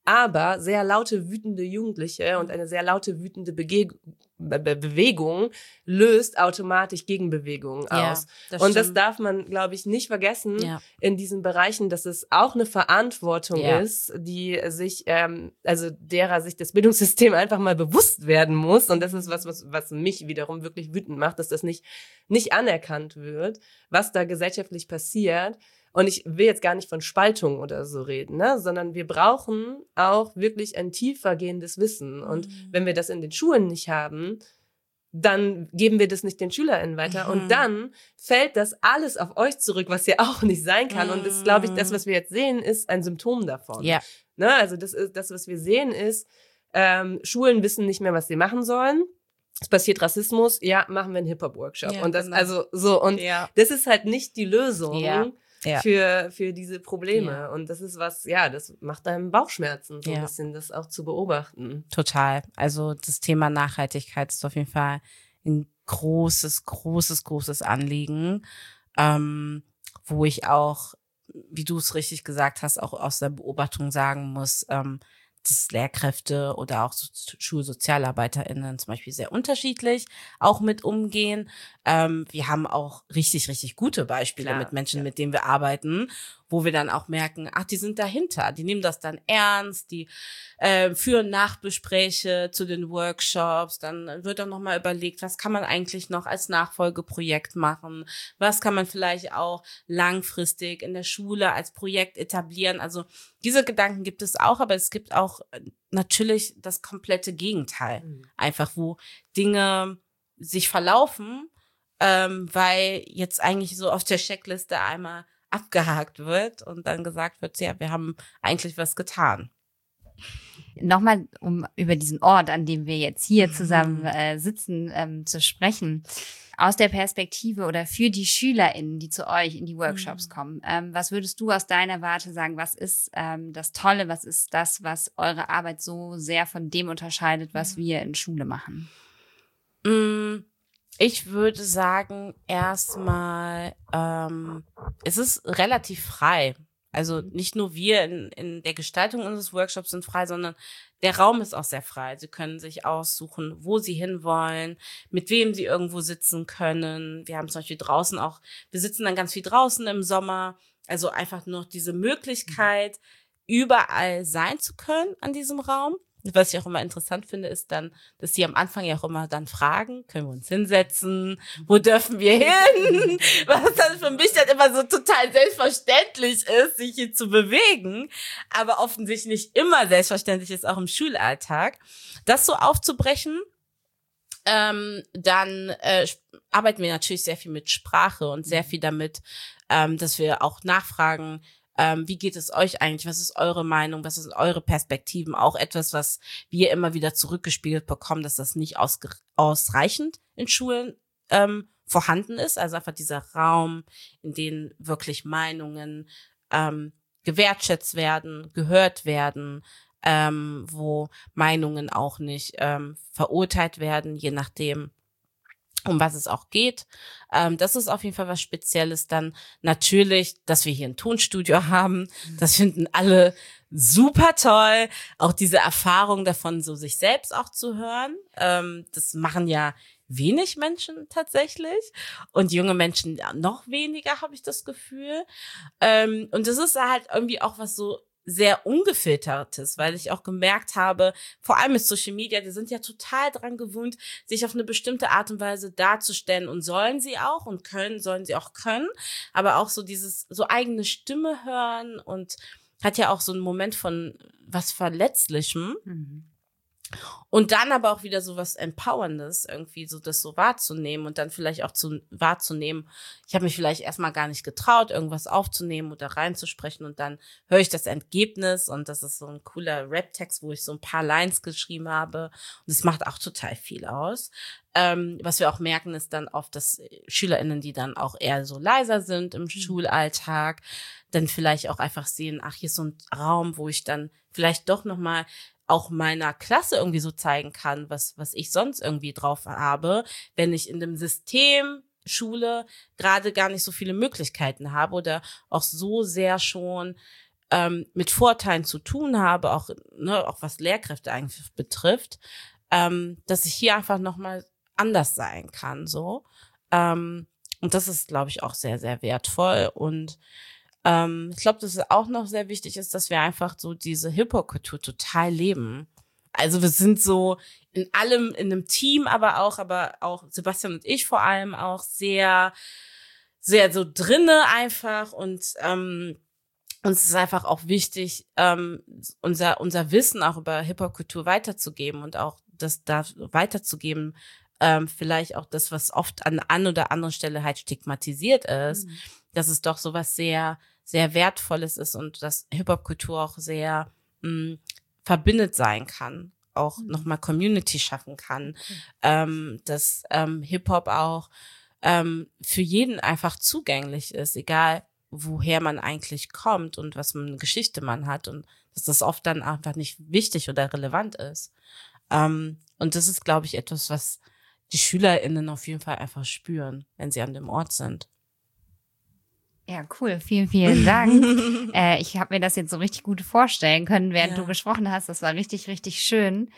aber sehr laute, wütende Jugendliche und eine sehr laute, wütende Bege- Be- Be- Bewegung löst automatisch Gegenbewegungen Ja, aus. das und das stimmt. darf man, glaube ich, nicht vergessen Ja. in diesen Bereichen, dass es auch eine Verantwortung Ja. ist, die sich, ähm, also derer sich das Bildungssystem einfach mal bewusst werden muss. Und das ist was, was, was mich wiederum wirklich wütend macht, dass das nicht, nicht anerkannt wird, was da gesellschaftlich passiert. Und ich will jetzt gar nicht von Spaltung oder so reden, ne? Sondern wir brauchen auch wirklich ein tiefergehendes Wissen. Und Mhm. wenn wir das in den Schulen nicht haben, dann geben wir das nicht den SchülerInnen weiter. Mhm. Und dann fällt das alles auf euch zurück, was ja auch nicht sein kann. Und das, glaube ich, das, was wir jetzt sehen, ist ein Symptom davon. Ja. Ne? Also das, ist, das, was wir sehen, ist, ähm, Schulen wissen nicht mehr, was sie machen sollen. Es passiert Rassismus, ja, machen wir einen Hip-Hop-Workshop. Ja, und das, genau. also so, und Ja. das ist halt nicht die Lösung. Ja. Ja. Für, für diese Probleme. Ja. Und das ist was, ja, das macht einem Bauchschmerzen, so Ja. ein bisschen das auch zu beobachten. Total. Also das Thema Nachhaltigkeit ist auf jeden Fall ein großes, großes, großes Anliegen, ähm, wo ich auch, wie du es richtig gesagt hast, auch aus der Beobachtung sagen muss, ähm, dass Lehrkräfte oder auch so SchulsozialarbeiterInnen zum Beispiel sehr unterschiedlich auch mit umgehen. Ähm, wir haben auch richtig, richtig gute Beispiele Klar, mit Menschen, ja. mit denen wir arbeiten, wo wir dann auch merken, ach, die sind dahinter, die nehmen das dann ernst, die äh, führen Nachbespräche zu den Workshops, dann wird dann nochmal überlegt, was kann man eigentlich noch als Nachfolgeprojekt machen, was kann man vielleicht auch langfristig in der Schule als Projekt etablieren. Also diese Gedanken gibt es auch, aber es gibt auch natürlich das komplette Gegenteil. Mhm. Einfach, wo Dinge sich verlaufen, ähm, weil jetzt eigentlich so auf der Checkliste einmal abgehakt wird und dann gesagt wird, ja, wir haben eigentlich was getan. Nochmal, um über diesen Ort, an dem wir jetzt hier Mhm. zusammen äh, sitzen, ähm, zu sprechen. Aus der Perspektive oder für die SchülerInnen, die zu euch in die Workshops Mhm. kommen, ähm, was würdest du aus deiner Warte sagen, was ist ähm, das Tolle, was ist das, was eure Arbeit so sehr von dem unterscheidet, was Mhm. wir in Schule machen? Mm, Ich würde sagen, erstmal, ähm, es ist relativ frei. Also nicht nur wir in, in der Gestaltung unseres Workshops sind frei, sondern der Raum ist auch sehr frei. Sie können sich aussuchen, wo sie hinwollen, mit wem sie irgendwo sitzen können. Wir haben zum Beispiel draußen auch, wir sitzen dann ganz viel draußen im Sommer. Also einfach nur diese Möglichkeit, überall sein zu können an diesem Raum. Was ich auch immer interessant finde, ist dann, dass sie am Anfang ja auch immer dann fragen, können wir uns hinsetzen? Wo dürfen wir hin? Was dann für mich dann immer so total selbstverständlich ist, sich hier zu bewegen, aber offensichtlich nicht immer selbstverständlich ist, auch im Schulalltag. Das so aufzubrechen, ähm, dann äh, arbeiten wir natürlich sehr viel mit Sprache und sehr viel damit, ähm, dass wir auch nachfragen, Ähm, wie geht es euch eigentlich? Was ist eure Meinung? Was sind eure Perspektiven? Auch etwas, was wir immer wieder zurückgespiegelt bekommen, dass das nicht ausge- ausreichend in Schulen ähm, vorhanden ist. Also einfach dieser Raum, in dem wirklich Meinungen ähm, gewertschätzt werden, gehört werden, ähm, wo Meinungen auch nicht ähm, verurteilt werden, je nachdem, um was es auch geht. Ähm, das ist auf jeden Fall was Spezielles. Dann natürlich, dass wir hier ein Tonstudio haben. Das finden alle super toll. Auch diese Erfahrung davon, so sich selbst auch zu hören. Ähm, das machen ja wenig Menschen tatsächlich. Und junge Menschen noch weniger, habe ich das Gefühl. Ähm, und das ist halt irgendwie auch was so sehr ungefiltertes, weil ich auch gemerkt habe, vor allem mit Social Media, die sind ja total dran gewöhnt, sich auf eine bestimmte Art und Weise darzustellen und sollen sie auch und können, sollen sie auch können, aber auch so dieses, so eigene Stimme hören und hat ja auch so einen Moment von was Verletzlichem. Mhm. Und dann aber auch wieder so was Empowerndes, irgendwie so das so wahrzunehmen und dann vielleicht auch zu wahrzunehmen. Ich habe mich vielleicht erstmal gar nicht getraut, irgendwas aufzunehmen oder reinzusprechen und dann höre ich das Ergebnis und das ist so ein cooler Rap-Text, wo ich so ein paar Lines geschrieben habe und es macht auch total viel aus. Ähm, was wir auch merken, ist dann oft, dass SchülerInnen, die dann auch eher so leiser sind im Schulalltag, dann vielleicht auch einfach sehen, ach, hier ist so ein Raum, wo ich dann vielleicht doch nochmal auch meiner Klasse irgendwie so zeigen kann, was was ich sonst irgendwie drauf habe, wenn ich in dem System Schule gerade gar nicht so viele Möglichkeiten habe oder auch so sehr schon ähm, mit Vorteilen zu tun habe, auch, ne, auch was Lehrkräfte eigentlich betrifft, ähm, dass ich hier einfach nochmal anders sein kann, so. Ähm, und das ist, glaube ich, auch sehr, sehr wertvoll. Und ähm, ich glaube, dass es auch noch sehr wichtig ist, dass wir einfach so diese Hip-Hop-Kultur total leben. Also wir sind so in allem, in einem Team, aber auch, aber auch Sebastian und ich vor allem auch sehr, sehr so drinne einfach. Und ähm, uns ist einfach auch wichtig, ähm, unser unser Wissen auch über Hip-Hop-Kultur weiterzugeben und auch das da weiterzugeben, ähm, vielleicht auch das, was oft an an oder anderen Stelle halt stigmatisiert ist, Mhm. dass es doch sowas sehr, sehr Wertvolles ist und dass Hip-Hop-Kultur auch sehr mh, verbindet sein kann, auch Mhm. nochmal Community schaffen kann, Okay. ähm, dass ähm, Hip-Hop auch ähm, für jeden einfach zugänglich ist, egal woher man eigentlich kommt und was für eine Geschichte man hat und dass das oft dann einfach nicht wichtig oder relevant ist. Ähm, und das ist, glaube ich, etwas, was die SchülerInnen auf jeden Fall einfach spüren, wenn sie an dem Ort sind. Ja, cool. Vielen, vielen Dank. äh, ich habe mir das jetzt so richtig gut vorstellen können, während Ja. du gesprochen hast. Das war richtig, richtig schön.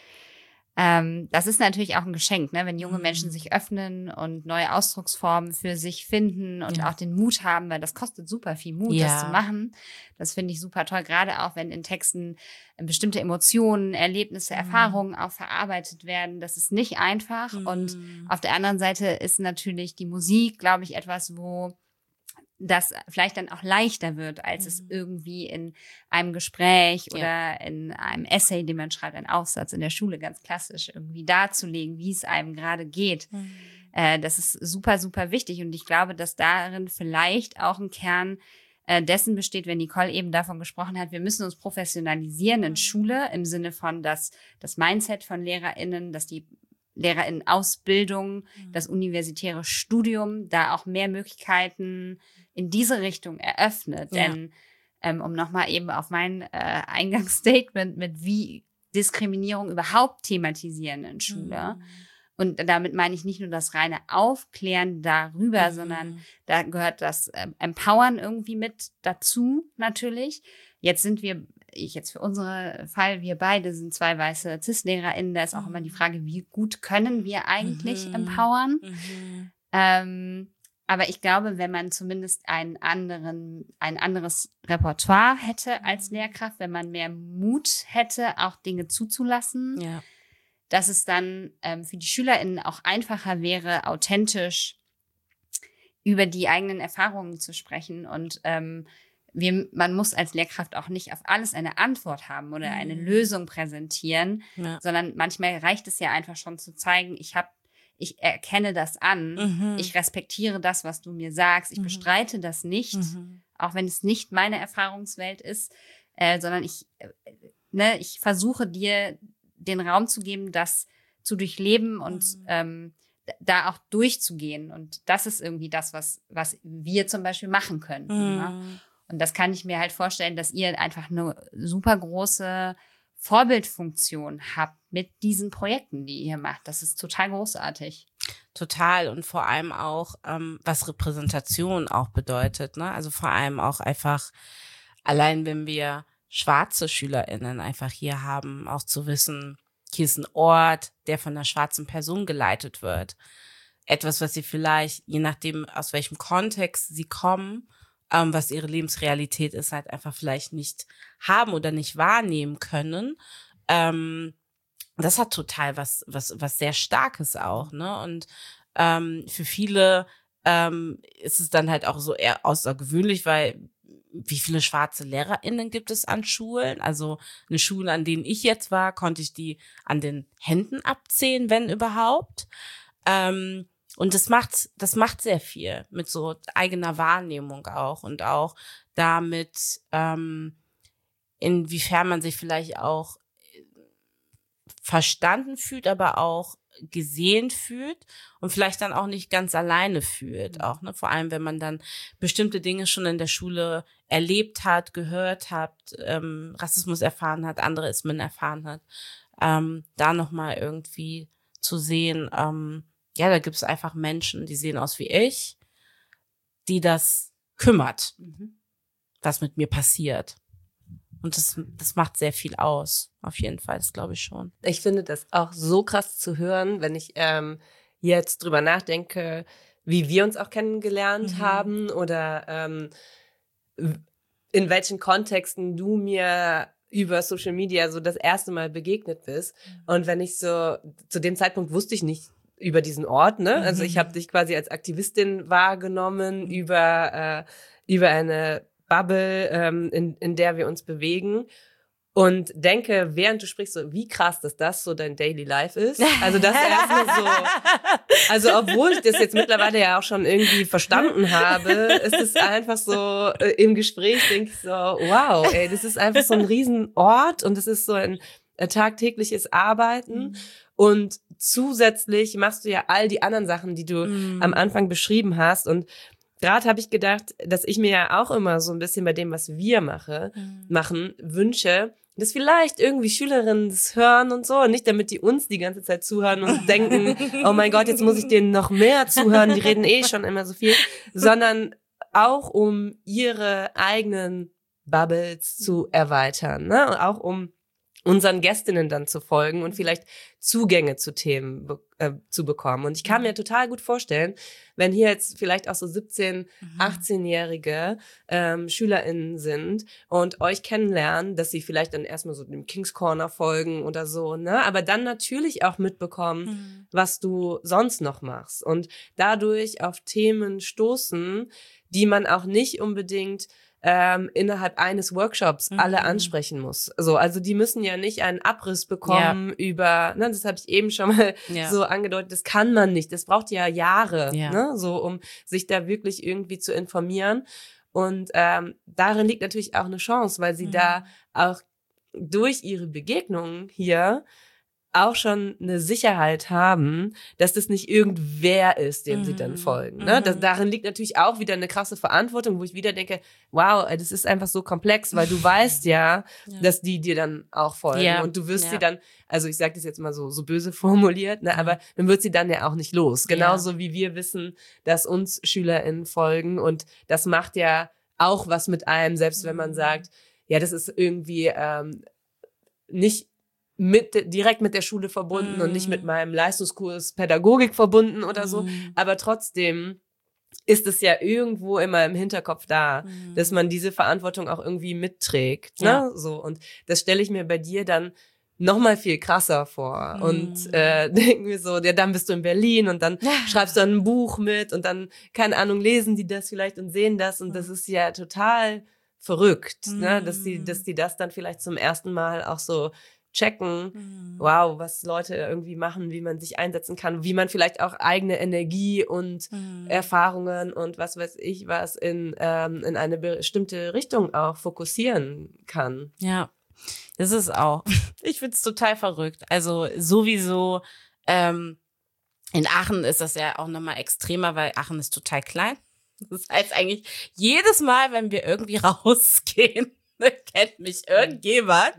Ähm, das ist natürlich auch ein Geschenk, ne? Wenn junge Menschen Mhm. sich öffnen und neue Ausdrucksformen für sich finden und Ja. auch den Mut haben, weil das kostet super viel Mut, Ja. das zu machen. Das finde ich super toll, gerade auch wenn in Texten äh, bestimmte Emotionen, Erlebnisse, Mhm. Erfahrungen auch verarbeitet werden. Das ist nicht einfach. Mhm. Und auf der anderen Seite ist natürlich die Musik, glaube ich, etwas, wo das vielleicht dann auch leichter wird, als es Mhm. irgendwie in einem Gespräch Ja. oder in einem Essay, den man schreibt, ein Aufsatz in der Schule, ganz klassisch, irgendwie darzulegen, wie es einem gerade geht. Mhm. Äh, das ist super, super wichtig. Und ich glaube, dass darin vielleicht auch ein Kern äh, dessen besteht, wenn Nicole eben davon gesprochen hat, wir müssen uns professionalisieren in Mhm. Schule, im Sinne von, dass das Mindset von LehrerInnen, dass die LehrerInnen-Ausbildung, das universitäre Studium da auch mehr Möglichkeiten in diese Richtung eröffnet. Ja. Denn ähm, um nochmal eben auf mein äh, Eingangsstatement mit wie Diskriminierung überhaupt thematisieren in Schule. Mhm. Und damit meine ich nicht nur das reine Aufklären darüber, Mhm. sondern da gehört das ähm, Empowern irgendwie mit dazu natürlich. Jetzt sind wir, ich jetzt für unseren Fall, wir beide sind zwei weiße Cis-LehrerInnen, da ist auch immer die Frage, wie gut können wir eigentlich Mhm. empowern? Mhm. Ähm, aber ich glaube, wenn man zumindest einen anderen, ein anderes Repertoire hätte als Lehrkraft, wenn man mehr Mut hätte, auch Dinge zuzulassen, Ja. dass es dann ähm, für die SchülerInnen auch einfacher wäre, authentisch über die eigenen Erfahrungen zu sprechen. Und ähm, wir, man muss als Lehrkraft auch nicht auf alles eine Antwort haben oder eine Mhm. Lösung präsentieren, Ja. sondern manchmal reicht es ja einfach schon zu zeigen, ich habe, ich erkenne das an, Mhm. ich respektiere das, was du mir sagst, ich Mhm. bestreite das nicht, Mhm. auch wenn es nicht meine Erfahrungswelt ist, äh, sondern ich, äh, ne, ich versuche dir den Raum zu geben, das zu durchleben und Mhm. ähm, d- da auch durchzugehen. Und das ist irgendwie das, was, was wir zum Beispiel machen könnten. Ne? Mhm. Und das kann ich mir halt vorstellen, dass ihr einfach eine super große Vorbildfunktion habt mit diesen Projekten, die ihr macht. Das ist total großartig. Total und vor allem auch, ähm, was Repräsentation auch bedeutet, ne? Also vor allem auch einfach, allein wenn wir schwarze SchülerInnen einfach hier haben, auch zu wissen, hier ist ein Ort, der von einer schwarzen Person geleitet wird. Etwas, was sie vielleicht, je nachdem, aus welchem Kontext sie kommen, ähm, was ihre Lebensrealität ist, halt einfach vielleicht nicht haben oder nicht wahrnehmen können. Ähm, das hat total was, was, was sehr Starkes auch, ne? Und ähm, für viele ähm, ist es dann halt auch so eher außergewöhnlich, weil wie viele schwarze LehrerInnen gibt es an Schulen? Also eine Schule, an denen ich jetzt war, konnte ich die an den Händen abzählen, wenn überhaupt. Ähm, und das macht, das macht sehr viel mit so eigener Wahrnehmung auch und auch damit, ähm, inwiefern man sich vielleicht auch verstanden fühlt, aber auch gesehen fühlt und vielleicht dann auch nicht ganz alleine fühlt, auch, ne, vor allem wenn man dann bestimmte Dinge schon in der Schule erlebt hat, gehört hat, ähm, Rassismus erfahren hat, andere Ismen erfahren hat, ähm, da nochmal irgendwie zu sehen, ähm, ja, da gibt es einfach Menschen, die sehen aus wie ich, die das kümmert, Mhm. was mit mir passiert. Und das, das macht sehr viel aus, auf jeden Fall, das glaube ich schon. Ich finde das auch so krass zu hören, wenn ich ähm, jetzt drüber nachdenke, wie wir uns auch kennengelernt Mhm. haben oder ähm, in welchen Kontexten du mir über Social Media so das erste Mal begegnet bist. Und wenn ich so, zu dem Zeitpunkt wusste ich nicht über diesen Ort, ne? Also ich habe dich quasi als Aktivistin wahrgenommen Mhm. über, äh, über eine Bubble, ähm, in, in der wir uns bewegen. Und denke, während du sprichst, so, wie krass, dass das so dein Daily Life ist. Also das erstmal so, also obwohl ich das jetzt mittlerweile ja auch schon irgendwie verstanden habe, ist es einfach so, äh, im Gespräch denke ich so, wow, ey, das ist einfach so ein Riesenort und es ist so ein äh, tagtägliches Arbeiten. Mhm. Und zusätzlich machst du ja all die anderen Sachen, die du Mhm. am Anfang beschrieben hast. Und gerade habe ich gedacht, dass ich mir ja auch immer so ein bisschen bei dem, was wir mache, Mhm. machen, wünsche, dass vielleicht irgendwie Schülerinnen das hören und so. Und nicht, damit die uns die ganze Zeit zuhören und denken, oh mein Gott, jetzt muss ich denen noch mehr zuhören, die reden eh schon immer so viel. Sondern auch, um ihre eigenen Bubbles zu erweitern, ne? Und auch um unseren Gästinnen dann zu folgen und vielleicht Zugänge zu Themen be- äh, zu bekommen. Und ich kann mir total gut vorstellen, wenn hier jetzt vielleicht auch so siebzehn-, achtzehnjährige ähm, SchülerInnen sind und euch kennenlernen, dass sie vielleicht dann erstmal so dem King's Corner folgen oder so, ne? Aber dann natürlich auch mitbekommen, Mhm. was du sonst noch machst und dadurch auf Themen stoßen, die man auch nicht unbedingt ähm, innerhalb eines Workshops Mhm. alle ansprechen muss. So, also die müssen ja nicht einen Abriss bekommen über, ne, das habe ich eben schon mal Ja. so angedeutet, das kann man nicht. Das braucht ja Jahre, Ja. ne, so um sich da wirklich irgendwie zu informieren. Und ähm, darin liegt natürlich auch eine Chance, weil sie Mhm. da auch durch ihre Begegnungen hier auch schon eine Sicherheit haben, dass das nicht irgendwer ist, dem Mhm. sie dann folgen. Ne? Das, Mhm. darin liegt natürlich auch wieder eine krasse Verantwortung, wo ich wieder denke, wow, ey, das ist einfach so komplex, weil du weißt ja, Ja. dass die dir dann auch folgen. Ja. Und du wirst Ja. sie dann, also ich sage das jetzt mal so, so böse formuliert, ne? Ja. aber dann wird sie dann ja auch nicht los. Ja. Genauso wie wir wissen, dass uns SchülerInnen folgen. Und das macht ja auch was mit einem, selbst wenn man Mhm. sagt, ja, das ist irgendwie ähm, nicht mit direkt mit der Schule verbunden Mm. und nicht mit meinem Leistungskurs Pädagogik verbunden oder so, Mhm. aber trotzdem ist es ja irgendwo immer im Hinterkopf da, Mhm. dass man diese Verantwortung auch irgendwie mitträgt, Ja. ne? So, und das stelle ich mir bei dir dann noch mal viel krasser vor Mhm. und äh, denken wir so, ja, dann bist du in Berlin und dann Ja. schreibst du ein Buch mit und dann, keine Ahnung, lesen die das vielleicht und sehen das und das ist ja total verrückt, ne? Dass die, dass die das dann vielleicht zum ersten Mal auch so checken, Mhm. wow, was Leute irgendwie machen, wie man sich einsetzen kann, wie man vielleicht auch eigene Energie und Mhm. Erfahrungen und was weiß ich was in, ähm, in eine bestimmte Richtung auch fokussieren kann. Ja, das ist auch. Ich find's total verrückt. Also sowieso ähm, in Aachen ist das ja auch nochmal extremer, weil Aachen ist total klein. Das heißt eigentlich, jedes Mal, wenn wir irgendwie rausgehen, kennt mich irgendjemand.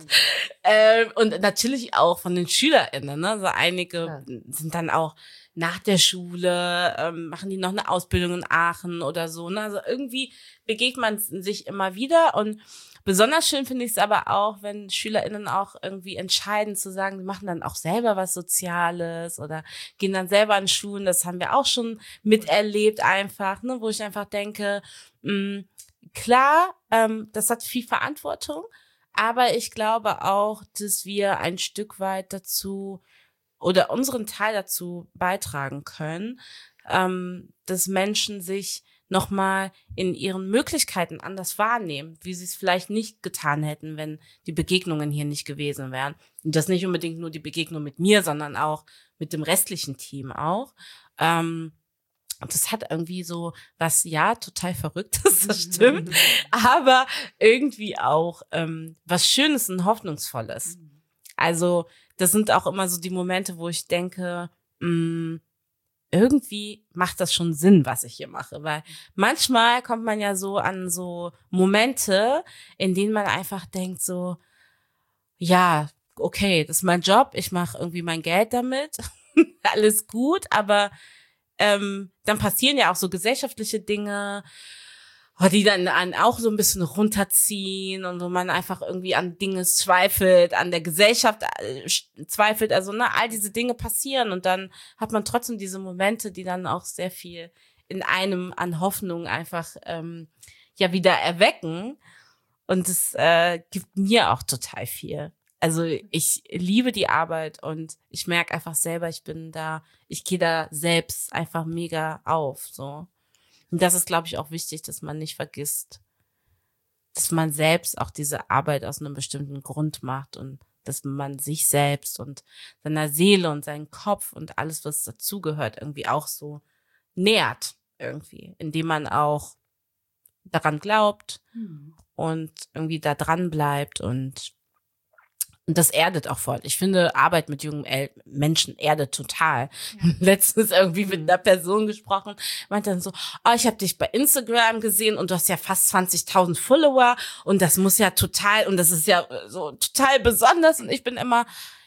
Ähm, und natürlich auch von den SchülerInnen. Ne? Also einige Ja. sind dann auch nach der Schule, ähm, machen die noch eine Ausbildung in Aachen oder so. Ne? Also irgendwie begegnet man sich immer wieder. Und besonders schön finde ich es aber auch, wenn SchülerInnen auch irgendwie entscheiden zu sagen, die machen dann auch selber was Soziales oder gehen dann selber an Schulen. Das haben wir auch schon miterlebt einfach, ne? Wo ich einfach denke, mh, klar, ähm, das hat viel Verantwortung, aber ich glaube auch, dass wir ein Stück weit dazu oder unseren Teil dazu beitragen können, ähm, dass Menschen sich nochmal in ihren Möglichkeiten anders wahrnehmen, wie sie es vielleicht nicht getan hätten, wenn die Begegnungen hier nicht gewesen wären. Und das nicht unbedingt nur die Begegnung mit mir, sondern auch mit dem restlichen Team auch. Ähm, Und das hat irgendwie so was, ja, total Verrücktes, das stimmt, aber irgendwie auch ähm, was Schönes und Hoffnungsvolles. Also das sind auch immer so die Momente, wo ich denke, mh, irgendwie macht das schon Sinn, was ich hier mache, weil manchmal kommt man ja so an so Momente, in denen man einfach denkt so, ja, okay, das ist mein Job, ich mache irgendwie mein Geld damit, alles gut, aber ähm, dann passieren ja auch so gesellschaftliche Dinge oh, die dann an auch so ein bisschen runterziehen und wo man einfach irgendwie an Dinge zweifelt, an der Gesellschaft äh, zweifelt, also ne, all diese Dinge passieren und dann hat man trotzdem diese Momente, die dann auch sehr viel in einem an Hoffnung einfach ähm, ja wieder erwecken und es äh, gibt mir auch total viel. Also ich liebe die Arbeit und ich merke einfach selber, ich bin da, ich gehe da selbst einfach mega auf, so. Und das ist, glaube ich, auch wichtig, dass man nicht vergisst, dass man selbst auch diese Arbeit aus einem bestimmten Grund macht und dass man sich selbst und seiner Seele und seinen Kopf und alles, was dazugehört, irgendwie auch so nährt irgendwie, indem man auch daran glaubt hm. und irgendwie da dran bleibt und Und das erdet auch voll. Ich finde, Arbeit mit jungen El- Menschen erdet total. Ja. Letztens irgendwie mit einer Person gesprochen, meinte dann so, oh, ich habe dich bei Instagram gesehen und du hast ja fast zwanzigtausend Follower und das muss ja total, und das ist ja so total besonders. Und ich bin immer,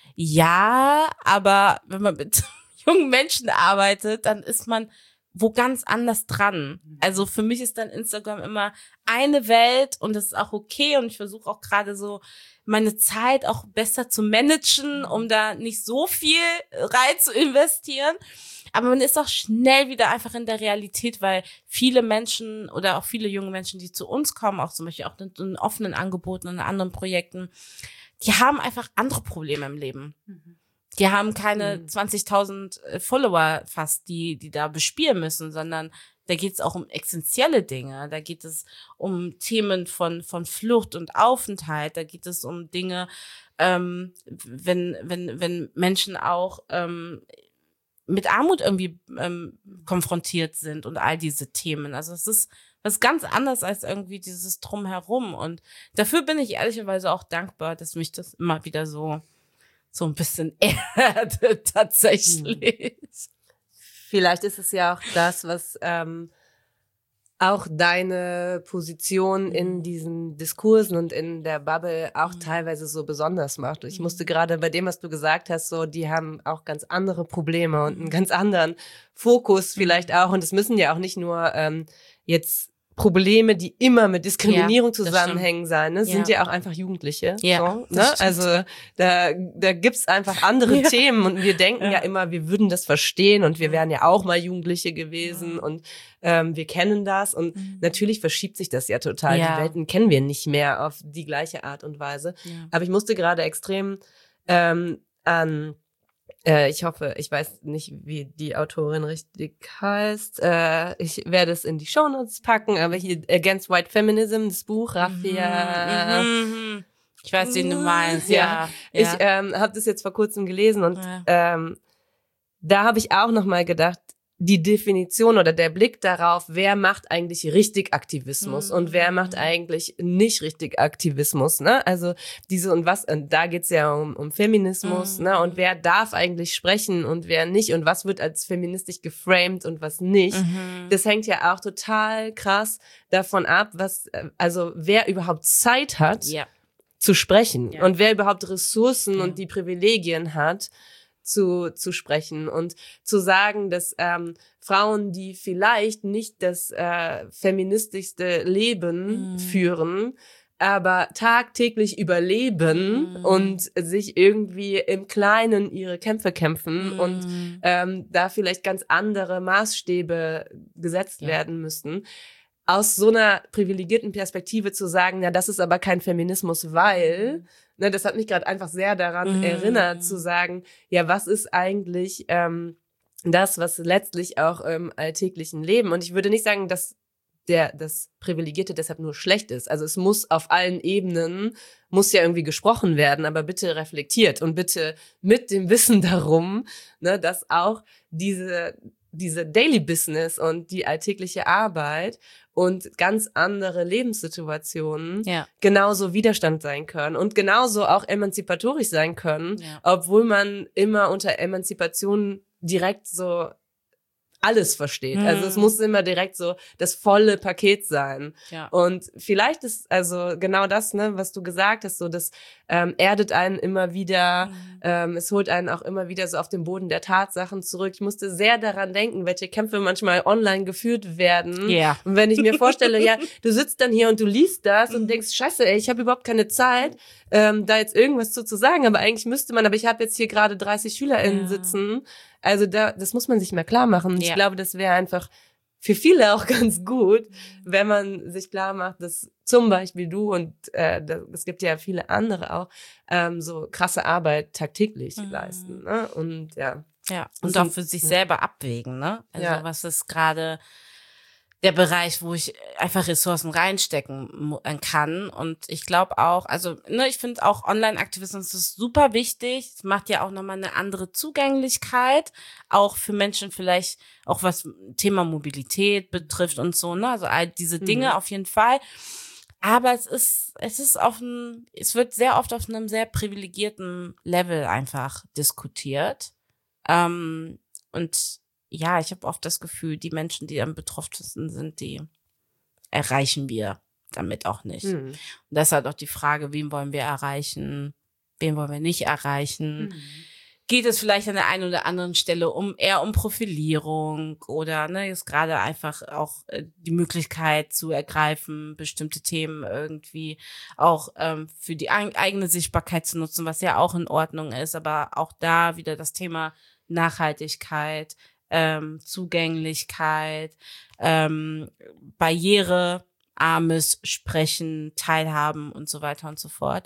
ja, aber wenn man mit jungen Menschen arbeitet, dann ist man wo ganz anders dran. Also für mich ist dann Instagram immer eine Welt und das ist auch okay und ich versuche auch gerade so meine Zeit auch besser zu managen, um da nicht so viel rein zu investieren. Aber man ist auch schnell wieder einfach in der Realität, weil viele Menschen oder auch viele junge Menschen, die zu uns kommen, auch zum Beispiel auch in, in offenen Angeboten und in anderen Projekten, die haben einfach andere Probleme im Leben. Mhm. Die haben keine mhm. zwanzigtausend Follower fast, die die da bespielen müssen, sondern da geht es auch um essentielle Dinge. Da geht es um Themen von von Flucht und Aufenthalt. Da geht es um Dinge, ähm, wenn wenn wenn Menschen auch ähm, mit Armut irgendwie ähm, konfrontiert sind und all diese Themen. Also es ist was ganz anderes als irgendwie dieses Drumherum. Und dafür bin ich ehrlicherweise auch dankbar, dass mich das immer wieder so so ein bisschen erdet tatsächlich. Vielleicht ist es ja auch das, was ähm, auch deine Position in diesen Diskursen und in der Bubble auch mhm. teilweise so besonders macht. Ich musste gerade bei dem, was du gesagt hast, so, die haben auch ganz andere Probleme und einen ganz anderen Fokus vielleicht auch. Und es müssen ja auch nicht nur ähm, jetzt Probleme, die immer mit Diskriminierung ja, zusammenhängen sein, ne? Sind ja. ja auch einfach Jugendliche. Ja, so, ne? Also da da gibt's einfach andere ja. Themen und wir denken ja. ja immer, wir würden das verstehen und wir wären ja auch mal Jugendliche gewesen ja. und ähm, wir kennen das und mhm. natürlich verschiebt sich das ja total. Ja. Die Welten kennen wir nicht mehr auf die gleiche Art und Weise. Ja. Aber ich musste gerade extrem ähm, an Äh, ich hoffe, ich weiß nicht, wie die Autorin richtig heißt. Äh, ich werde es in die Shownotes packen, aber hier Against White Feminism, das Buch, Raffia. Mhm. Ich weiß, wen du meinst, ja. ja. Ich ähm, habe das jetzt vor kurzem gelesen und ja. ähm, da habe ich auch nochmal gedacht, die Definition oder der Blick darauf, wer macht eigentlich richtig Aktivismus mhm. und wer macht eigentlich nicht richtig Aktivismus, ne? Also diese und was, und da geht's ja um, um Feminismus, mhm. ne? Und wer darf eigentlich sprechen und wer nicht und was wird als feministisch geframed und was nicht. Mhm. Das hängt ja auch total krass davon ab, was, also wer überhaupt Zeit hat, ja. zu sprechen ja. und wer überhaupt Ressourcen ja. und die Privilegien hat, zu zu sprechen und zu sagen, dass ähm, Frauen, die vielleicht nicht das äh, feministischste Leben mm. führen, aber tagtäglich überleben mm. und sich irgendwie im Kleinen ihre Kämpfe kämpfen mm. und ähm, da vielleicht ganz andere Maßstäbe gesetzt ja. werden müssen. Aus so einer privilegierten Perspektive zu sagen, ja, das ist aber kein Feminismus, weil... Ne, das hat mich gerade einfach sehr daran mm. erinnert, zu sagen, ja, was ist eigentlich ähm, das, was letztlich auch im alltäglichen Leben, und ich würde nicht sagen, dass der das Privilegierte deshalb nur schlecht ist. Also es muss auf allen Ebenen, muss ja irgendwie gesprochen werden, aber bitte reflektiert und bitte mit dem Wissen darum, ne, dass auch diese diese Daily Business und die alltägliche Arbeit und ganz andere Lebenssituationen ja. genauso Widerstand sein können und genauso auch emanzipatorisch sein können, ja. obwohl man immer unter Emanzipation direkt so alles versteht. Mhm. Also es muss immer direkt so das volle Paket sein. Ja. Und vielleicht ist also genau das, ne, was du gesagt hast, so das ähm, erdet einen immer wieder, mhm. Ähm, es holt einen auch immer wieder so auf den Boden der Tatsachen zurück. Ich musste sehr daran denken, welche Kämpfe manchmal online geführt werden. Ja. Und wenn ich mir vorstelle, ja, du sitzt dann hier und du liest das und denkst, scheiße, ey, ich habe überhaupt keine Zeit, ähm, da jetzt irgendwas zu, zu sagen, aber eigentlich müsste man, aber ich habe jetzt hier gerade dreißig SchülerInnen Ja. sitzen. Also da, das muss man sich mal klar machen. Und Ja. ich glaube, das wäre einfach für viele auch ganz gut, wenn man sich klar macht, dass zum Beispiel du und äh, das, es gibt ja viele andere auch, ähm, so krasse Arbeit tagtäglich Mhm. leisten. Ne? Und ja. Ja, Das und auch sind- für sich ja. selber abwägen, ne? Also Ja. was ist gerade der Bereich, wo ich einfach Ressourcen reinstecken mu- äh, kann. Und ich glaube auch, also ne, ich finde auch Online-Aktivismus ist super wichtig. Es macht ja auch nochmal eine andere Zugänglichkeit, auch für Menschen vielleicht, auch was Thema Mobilität betrifft und so, ne? Also all diese Dinge Mhm. auf jeden Fall. Aber es ist, es ist auf ein, es wird sehr oft auf einem sehr privilegierten Level einfach diskutiert. Ähm, und ja, ich habe oft das Gefühl, die Menschen, die am betroffensten sind, die erreichen wir damit auch nicht. Mhm. Und das ist halt auch die Frage, wen wollen wir erreichen, wen wollen wir nicht erreichen. Mhm. Geht es vielleicht an der einen oder anderen Stelle um eher um Profilierung oder ne, ist gerade einfach auch äh, die Möglichkeit zu ergreifen, bestimmte Themen irgendwie auch ähm, für die eig- eigene Sichtbarkeit zu nutzen, was ja auch in Ordnung ist, aber auch da wieder das Thema Nachhaltigkeit, ähm, Zugänglichkeit, ähm, barrierearmes Sprechen, Teilhaben und so weiter und so fort.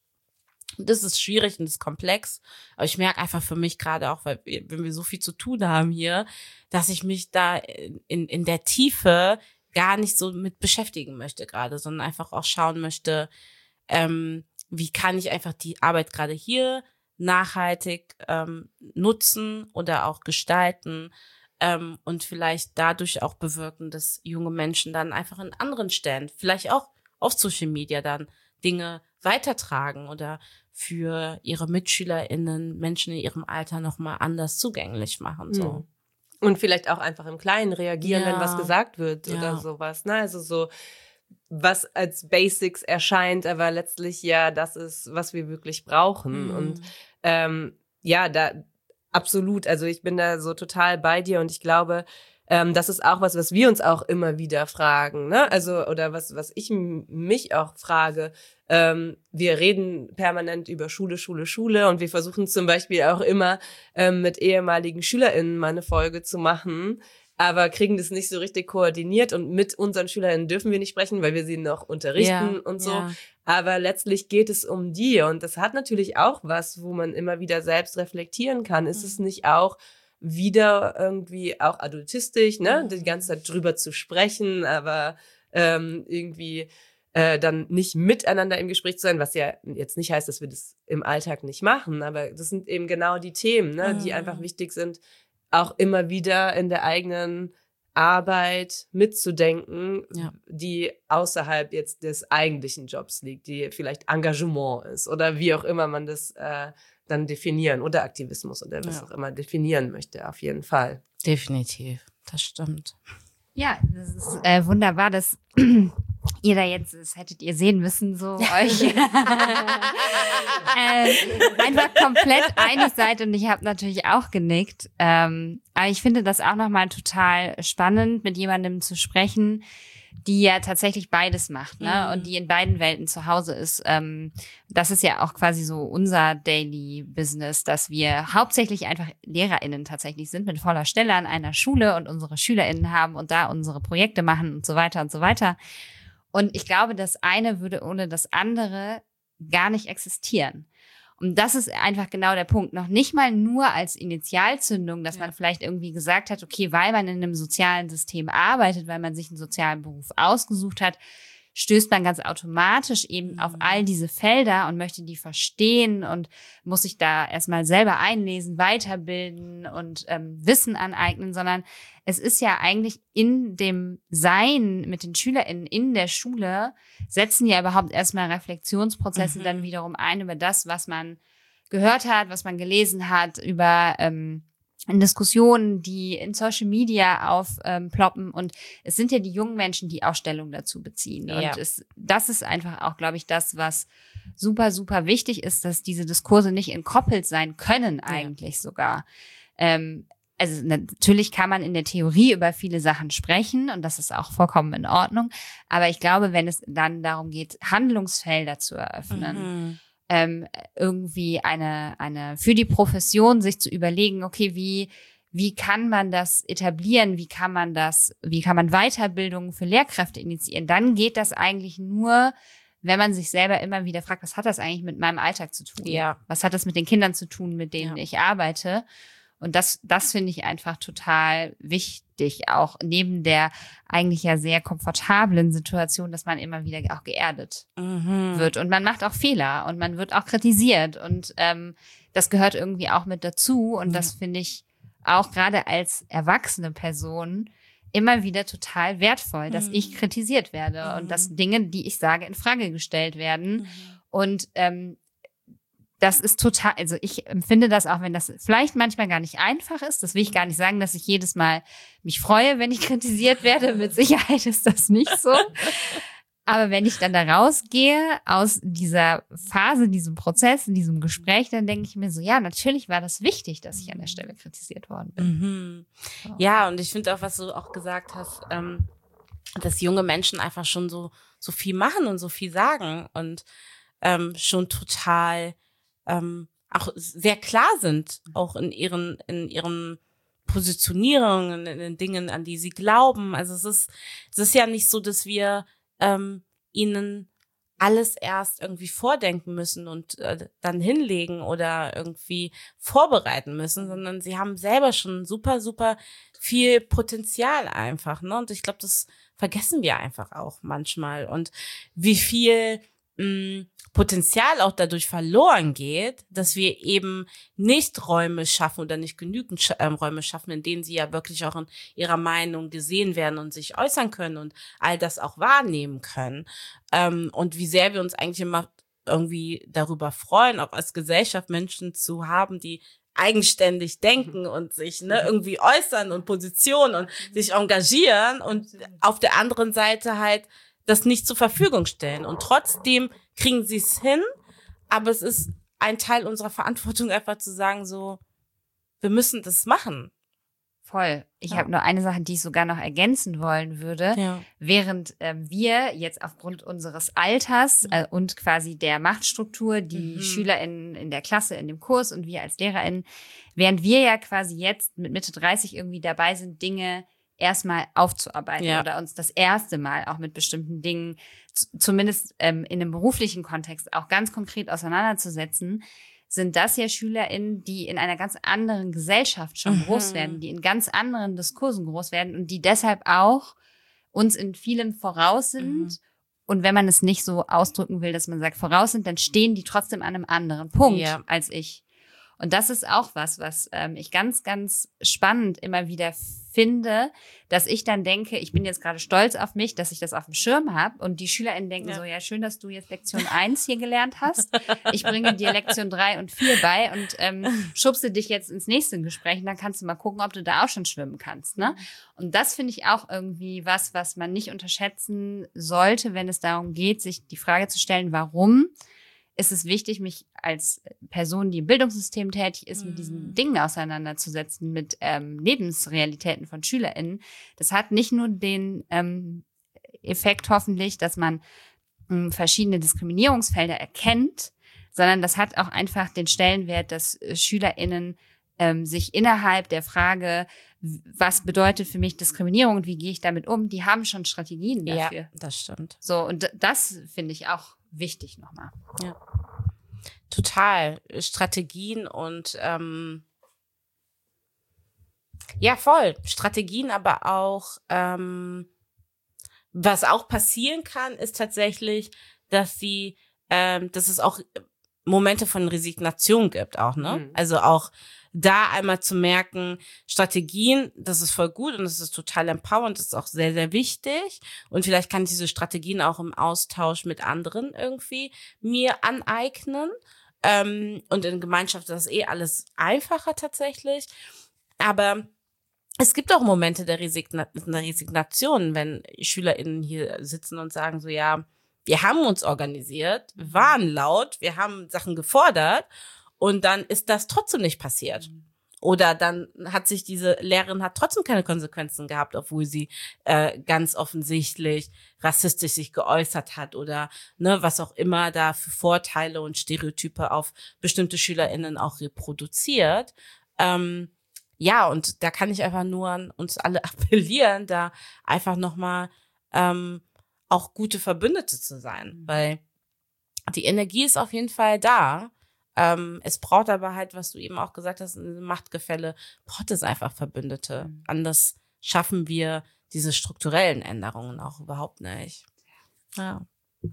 Das ist schwierig und das ist komplex, aber ich merke einfach für mich gerade auch, weil wir, wenn wir so viel zu tun haben hier, dass ich mich da in, in der Tiefe gar nicht so mit beschäftigen möchte gerade, sondern einfach auch schauen möchte, ähm, wie kann ich einfach die Arbeit gerade hier nachhaltig ähm, nutzen oder auch gestalten ähm, und vielleicht dadurch auch bewirken, dass junge Menschen dann einfach in anderen Stellen, vielleicht auch auf Social Media dann Dinge weitertragen oder für ihre MitschülerInnen, Menschen in ihrem Alter nochmal anders zugänglich machen. So. Mhm. Und vielleicht auch einfach im Kleinen reagieren, Ja. wenn was gesagt wird Ja. oder sowas. Ne? Also so, was als Basics erscheint, aber letztlich ja das ist, was wir wirklich brauchen. Mhm. Und ähm, ja, da absolut. Also ich bin da so total bei dir und ich glaube, ähm, das ist auch was, was wir uns auch immer wieder fragen, ne? Also oder was, was ich m- mich auch frage. Ähm, wir reden permanent über Schule, Schule, Schule und wir versuchen zum Beispiel auch immer ähm, mit ehemaligen SchülerInnen mal eine Folge zu machen, aber kriegen das nicht so richtig koordiniert und mit unseren SchülerInnen dürfen wir nicht sprechen, weil wir sie noch unterrichten Ja, und so. ja. Aber letztlich geht es um die und das hat natürlich auch was, wo man immer wieder selbst reflektieren kann. Ist es nicht auch wieder irgendwie auch adultistisch, ne, die ganze Zeit drüber zu sprechen, aber ähm, irgendwie äh, dann nicht miteinander im Gespräch zu sein, was ja jetzt nicht heißt, dass wir das im Alltag nicht machen, aber das sind eben genau die Themen, ne, die Mhm. einfach wichtig sind, auch immer wieder in der eigenen Arbeit mitzudenken, Ja. die außerhalb jetzt des eigentlichen Jobs liegt, die vielleicht Engagement ist oder wie auch immer man das äh, dann definieren oder Aktivismus oder was Ja. auch immer definieren möchte, auf jeden Fall. Definitiv, das stimmt. Ja, das ist äh, wunderbar, dass ihr da jetzt, das hättet ihr sehen müssen, so euch äh, einfach komplett einig seid und ich habe natürlich auch genickt. Ähm, aber ich finde das auch nochmal total spannend, mit jemandem zu sprechen, die ja tatsächlich beides macht, ne? Mhm. Und die in beiden Welten zu Hause ist. Ähm, das ist ja auch quasi so unser Daily Business, dass wir hauptsächlich einfach LehrerInnen tatsächlich sind mit voller Stelle an einer Schule und unsere SchülerInnen haben und da unsere Projekte machen und so weiter und so weiter. Und ich glaube, das eine würde ohne das andere gar nicht existieren. Und das ist einfach genau der Punkt. Noch nicht mal nur als Initialzündung, dass Ja. man vielleicht irgendwie gesagt hat, okay, weil man in einem sozialen System arbeitet, weil man sich einen sozialen Beruf ausgesucht hat, stößt man ganz automatisch eben Mhm. auf all diese Felder und möchte die verstehen und muss sich da erstmal selber einlesen, weiterbilden und ähm, Wissen aneignen, sondern es ist ja eigentlich in dem Sein mit den SchülerInnen in der Schule, setzen ja überhaupt erstmal Reflexionsprozesse Mhm. dann wiederum ein über das, was man gehört hat, was man gelesen hat, über ähm, in Diskussionen, die in Social Media aufploppen. Und es sind ja die jungen Menschen, die auch Stellung dazu beziehen. Ja. Und es, das ist einfach auch, glaube ich, das, was super, super wichtig ist, dass diese Diskurse nicht entkoppelt sein können, eigentlich ja. sogar. Ähm, also natürlich kann man in der Theorie über viele Sachen sprechen und das ist auch vollkommen in Ordnung. Aber ich glaube, wenn es dann darum geht, Handlungsfelder zu eröffnen, mhm. ähm, irgendwie eine, eine, für die Profession sich zu überlegen, okay, wie, wie kann man das etablieren? Wie kann man das, wie kann man Weiterbildungen für Lehrkräfte initiieren? Dann geht das eigentlich nur, wenn man sich selber immer wieder fragt, was hat das eigentlich mit meinem Alltag zu tun? Ja. Was hat das mit den Kindern zu tun, mit denen ja. ich arbeite? Und das, das finde ich einfach total wichtig, auch neben der eigentlich ja sehr komfortablen Situation, dass man immer wieder auch geerdet mhm. wird. Und man macht auch Fehler und man wird auch kritisiert. Und ähm, das gehört irgendwie auch mit dazu. Und ja. das finde ich auch gerade als erwachsene Person immer wieder total wertvoll, dass mhm. ich kritisiert werde mhm. und dass Dinge, die ich sage, in Frage gestellt werden. Mhm. Und ähm, das ist total, also ich empfinde das auch, wenn das vielleicht manchmal gar nicht einfach ist. Das will ich gar nicht sagen, dass ich jedes Mal mich freue, wenn ich kritisiert werde. Mit Sicherheit ist das nicht so. Aber wenn ich dann da rausgehe aus dieser Phase, diesem Prozess, in diesem Gespräch, dann denke ich mir so, ja, natürlich war das wichtig, dass ich an der Stelle kritisiert worden bin. Mhm. So. Ja, und ich finde auch, was du auch gesagt hast, ähm, dass junge Menschen einfach schon so, so viel machen und so viel sagen und ähm, schon total ähm, auch sehr klar sind, auch in ihren, in ihren Positionierungen, in den Dingen, an die sie glauben. Also es ist, es ist ja nicht so, dass wir ähm, ihnen alles erst irgendwie vordenken müssen und äh, dann hinlegen oder irgendwie vorbereiten müssen, sondern sie haben selber schon super, super viel Potenzial einfach, ne? Und ich glaube, das vergessen wir einfach auch manchmal. Und wie viel mh, Potenzial auch dadurch verloren geht, dass wir eben nicht Räume schaffen oder nicht genügend Sch- äh, Räume schaffen, in denen sie ja wirklich auch in ihrer Meinung gesehen werden und sich äußern können und all das auch wahrnehmen können. Ähm, und wie sehr wir uns eigentlich immer irgendwie darüber freuen, auch als Gesellschaft Menschen zu haben, die eigenständig denken und sich ne, irgendwie äußern und Positionen und sich engagieren und auf der anderen Seite halt das nicht zur Verfügung stellen. Und trotzdem kriegen sie es hin, aber es ist ein Teil unserer Verantwortung, einfach zu sagen, so, wir müssen das machen. Voll. Ich Ja. habe nur eine Sache, die ich sogar noch ergänzen wollen würde. Ja. Während ähm, wir jetzt aufgrund unseres Alters äh, und quasi der Machtstruktur, die Mhm. SchülerInnen in der Klasse, in dem Kurs und wir als LehrerInnen, während wir ja quasi jetzt mit Mitte dreißig irgendwie dabei sind, Dinge erstmal aufzuarbeiten Ja. oder uns das erste Mal auch mit bestimmten Dingen, z- zumindest ähm, in einem beruflichen Kontext, auch ganz konkret auseinanderzusetzen, sind das ja SchülerInnen, die in einer ganz anderen Gesellschaft schon Mhm. groß werden, die in ganz anderen Diskursen groß werden und die deshalb auch uns in vielem voraus sind. Mhm. Und wenn man es nicht so ausdrücken will, dass man sagt voraus sind, dann stehen die trotzdem an einem anderen Punkt Ja. als ich. Und das ist auch was, was ähm, ich ganz, ganz spannend immer wieder finde, dass ich dann denke, ich bin jetzt gerade stolz auf mich, dass ich das auf dem Schirm habe und die SchülerInnen denken Ja. so, ja, schön, dass du jetzt Lektion eins hier gelernt hast. Ich bringe dir Lektion drei und vier bei und ähm, schubse dich jetzt ins nächste Gespräch und dann kannst du mal gucken, ob du da auch schon schwimmen kannst, ne? Und das finde ich auch irgendwie was, was man nicht unterschätzen sollte, wenn es darum geht, sich die Frage zu stellen, warum ist es wichtig, mich als Person, die im Bildungssystem tätig ist, mit diesen Dingen auseinanderzusetzen, mit ähm, Lebensrealitäten von SchülerInnen. Das hat nicht nur den ähm, Effekt hoffentlich, dass man ähm, verschiedene Diskriminierungsfelder erkennt, sondern das hat auch einfach den Stellenwert, dass äh, SchülerInnen ähm, sich innerhalb der Frage, was bedeutet für mich Diskriminierung und wie gehe ich damit um, die haben schon Strategien dafür. Ja, das stimmt. So, und d- das finde ich auch wichtig nochmal. Ja. Total. Strategien und ähm, ja, voll. Strategien, aber auch ähm, was auch passieren kann, ist tatsächlich, dass sie, ähm, dass es auch Momente von Resignation gibt auch, ne? Mhm. Also auch da einmal zu merken, Strategien, das ist voll gut und das ist total empowernd, das ist auch sehr, sehr wichtig. Und vielleicht kann ich diese Strategien auch im Austausch mit anderen irgendwie mir aneignen. Ähm, und in Gemeinschaft ist das eh alles einfacher tatsächlich. aber es gibt auch Momente der, Resigna- der Resignation, wenn SchülerInnen hier sitzen und sagen so, ja, wir haben uns organisiert, wir waren laut, wir haben Sachen gefordert und dann ist das trotzdem nicht passiert. Oder dann hat sich diese Lehrerin hat trotzdem keine Konsequenzen gehabt, obwohl sie äh, ganz offensichtlich rassistisch sich geäußert hat oder ne, was auch immer da für Vorteile und Stereotype auf bestimmte SchülerInnen auch reproduziert. Ähm, ja, und da kann ich einfach nur an uns alle appellieren, da einfach nochmal ähm, auch gute Verbündete zu sein, weil die Energie ist auf jeden Fall da. Ähm, es braucht aber halt, was du eben auch gesagt hast, ein Machtgefälle, braucht es einfach Verbündete. Mhm. Anders schaffen wir diese strukturellen Änderungen auch überhaupt nicht. Ja.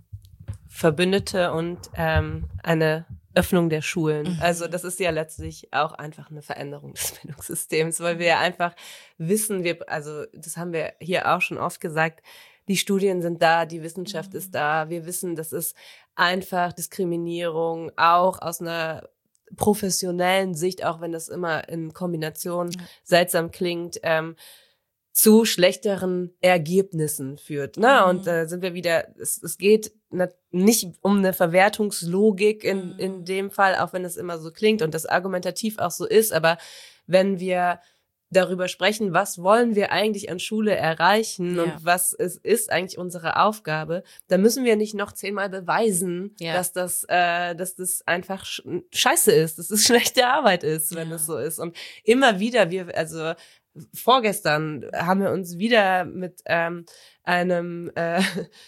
Verbündete und ähm, eine Öffnung der Schulen. Mhm. Also das ist ja letztlich auch einfach eine Veränderung des Bildungssystems, weil wir ja einfach wissen, wir, also das haben wir hier auch schon oft gesagt, die Studien sind da, die Wissenschaft mhm. ist da. Wir wissen, das ist einfach Diskriminierung, auch aus einer professionellen Sicht, auch wenn das immer in Kombination ja. seltsam klingt, ähm, zu schlechteren Ergebnissen führt. Ne? Mhm. Und da äh, sind wir wieder, es, es geht nicht um eine Verwertungslogik in, mhm. in dem Fall, auch wenn es immer so klingt und das argumentativ auch so ist, aber wenn wir darüber sprechen, was wollen wir eigentlich an Schule erreichen ja. und was es ist eigentlich unsere Aufgabe, dann müssen wir nicht noch zehnmal beweisen, ja. dass das, äh, dass das einfach sch- scheiße ist, dass es schlechte Arbeit ist, wenn ja. es so ist. Und immer wieder, wir, also vorgestern haben wir uns wieder mit ähm, einem äh,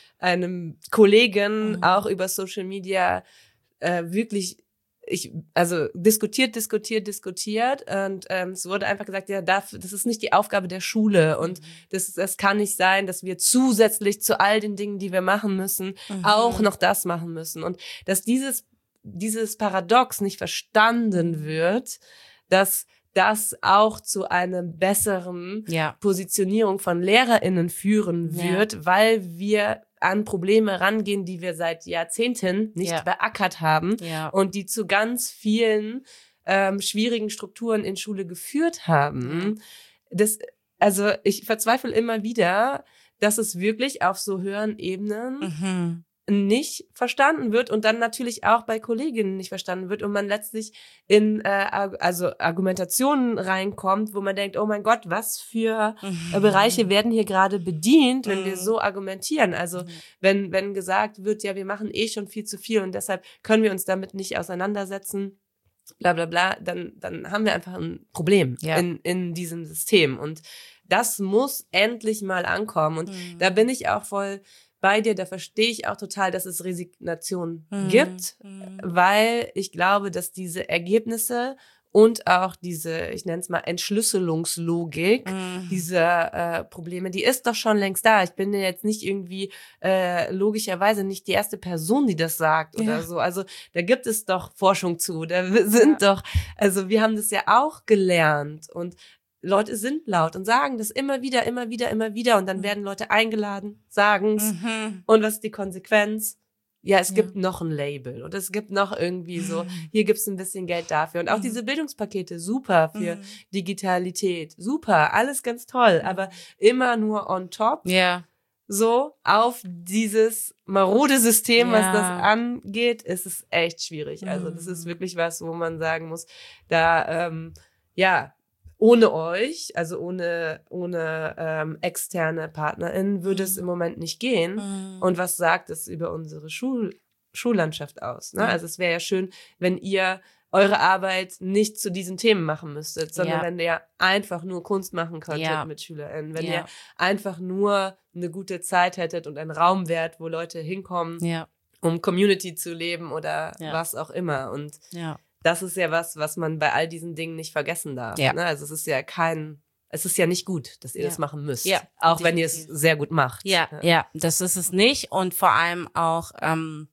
einem Kollegen mhm. auch über Social Media äh, wirklich ich also diskutiert, diskutiert, diskutiert und ähm, es wurde einfach gesagt, ja, das, das ist nicht die Aufgabe der Schule und mhm. das, das kann nicht sein, dass wir zusätzlich zu all den Dingen, die wir machen müssen, mhm. auch noch das machen müssen und dass dieses dieses Paradox nicht verstanden wird, dass das auch zu einer besseren ja. Positionierung von LehrerInnen führen wird, ja. weil wir an Probleme rangehen, die wir seit Jahrzehnten nicht ja. beackert haben ja. und die zu ganz vielen ähm, schwierigen Strukturen in Schule geführt haben. Ja. Das, also ich verzweifle immer wieder, dass es wirklich auf so höheren Ebenen mhm. nicht verstanden wird und dann natürlich auch bei Kolleginnen nicht verstanden wird und man letztlich in äh, also Argumentationen reinkommt, wo man denkt, oh mein Gott, was für mhm. Bereiche werden hier gerade bedient, wenn mhm. wir so argumentieren. Also mhm. wenn wenn gesagt wird, ja, wir machen eh schon viel zu viel und deshalb können wir uns damit nicht auseinandersetzen, bla bla bla, dann dann haben wir einfach ein Problem ja. in in diesem System und das muss endlich mal ankommen und mhm. da bin ich auch voll bei dir, da verstehe ich auch total, dass es Resignation mhm. gibt, mhm. weil ich glaube, dass diese Ergebnisse und auch diese, ich nenne es mal Entschlüsselungslogik mhm. dieser äh, Probleme, die ist doch schon längst da. Ich bin ja jetzt nicht irgendwie äh, logischerweise nicht die erste Person, die das sagt oder ja. so. Also da gibt es doch Forschung zu. Da sind ja. doch, also wir haben das ja auch gelernt und Leute sind laut und sagen das immer wieder, immer wieder, immer wieder und dann mhm. werden Leute eingeladen, sagen's. Mhm. Und was ist die Konsequenz? Ja, es ja. gibt noch ein Label und es gibt noch irgendwie so, hier gibt's ein bisschen Geld dafür. Und auch mhm. diese Bildungspakete, super für mhm. Digitalität, super, alles ganz toll, aber immer nur on top. Ja. So, auf dieses marode System, ja. was das angeht, ist es echt schwierig. Also das ist wirklich was, wo man sagen muss, da, ähm, ja, ohne euch, also ohne ohne ähm, externe PartnerInnen, würde mhm. es im Moment nicht gehen. Mhm. Und was sagt es über unsere Schul- Schullandschaft aus? Ne? Mhm. Also es wäre ja schön, wenn ihr eure Arbeit nicht zu diesen Themen machen müsstet, sondern ja. wenn ihr einfach nur Kunst machen könntet ja. mit SchülerInnen, wenn ja. ihr einfach nur eine gute Zeit hättet und einen Raum wärt, wo Leute hinkommen, ja. um Community zu leben oder ja. was auch immer. Und ja. das ist ja was, was man bei all diesen Dingen nicht vergessen darf. Ja. Ne? Also es ist ja kein, es ist ja nicht gut, dass ihr ja. das machen müsst. Ja. Auch definitiv. Wenn ihr es sehr gut macht. Ja, ja, ja, das ist es nicht. Und vor allem auch, ähm,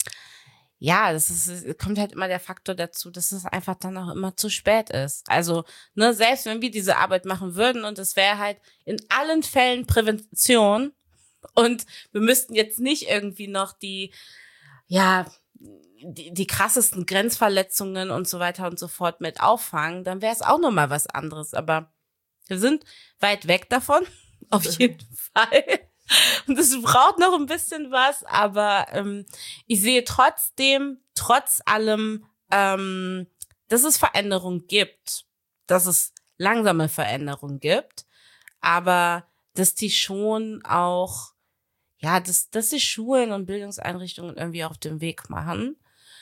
ja, das ist, kommt halt immer der Faktor dazu, dass es einfach dann auch immer zu spät ist. Also, ne, selbst wenn wir diese Arbeit machen würden und es wäre halt in allen Fällen Prävention und wir müssten jetzt nicht irgendwie noch die, ja, die, die krassesten Grenzverletzungen und so weiter und so fort mit auffangen, dann wäre es auch nochmal was anderes. Aber wir sind weit weg davon, auf jeden Fall. Und es braucht noch ein bisschen was, aber ähm, ich sehe trotzdem, trotz allem, ähm, dass es Veränderung gibt, dass es langsame Veränderung gibt, aber dass die schon auch, ja, dass, dass die Schulen und Bildungseinrichtungen irgendwie auf den Weg machen.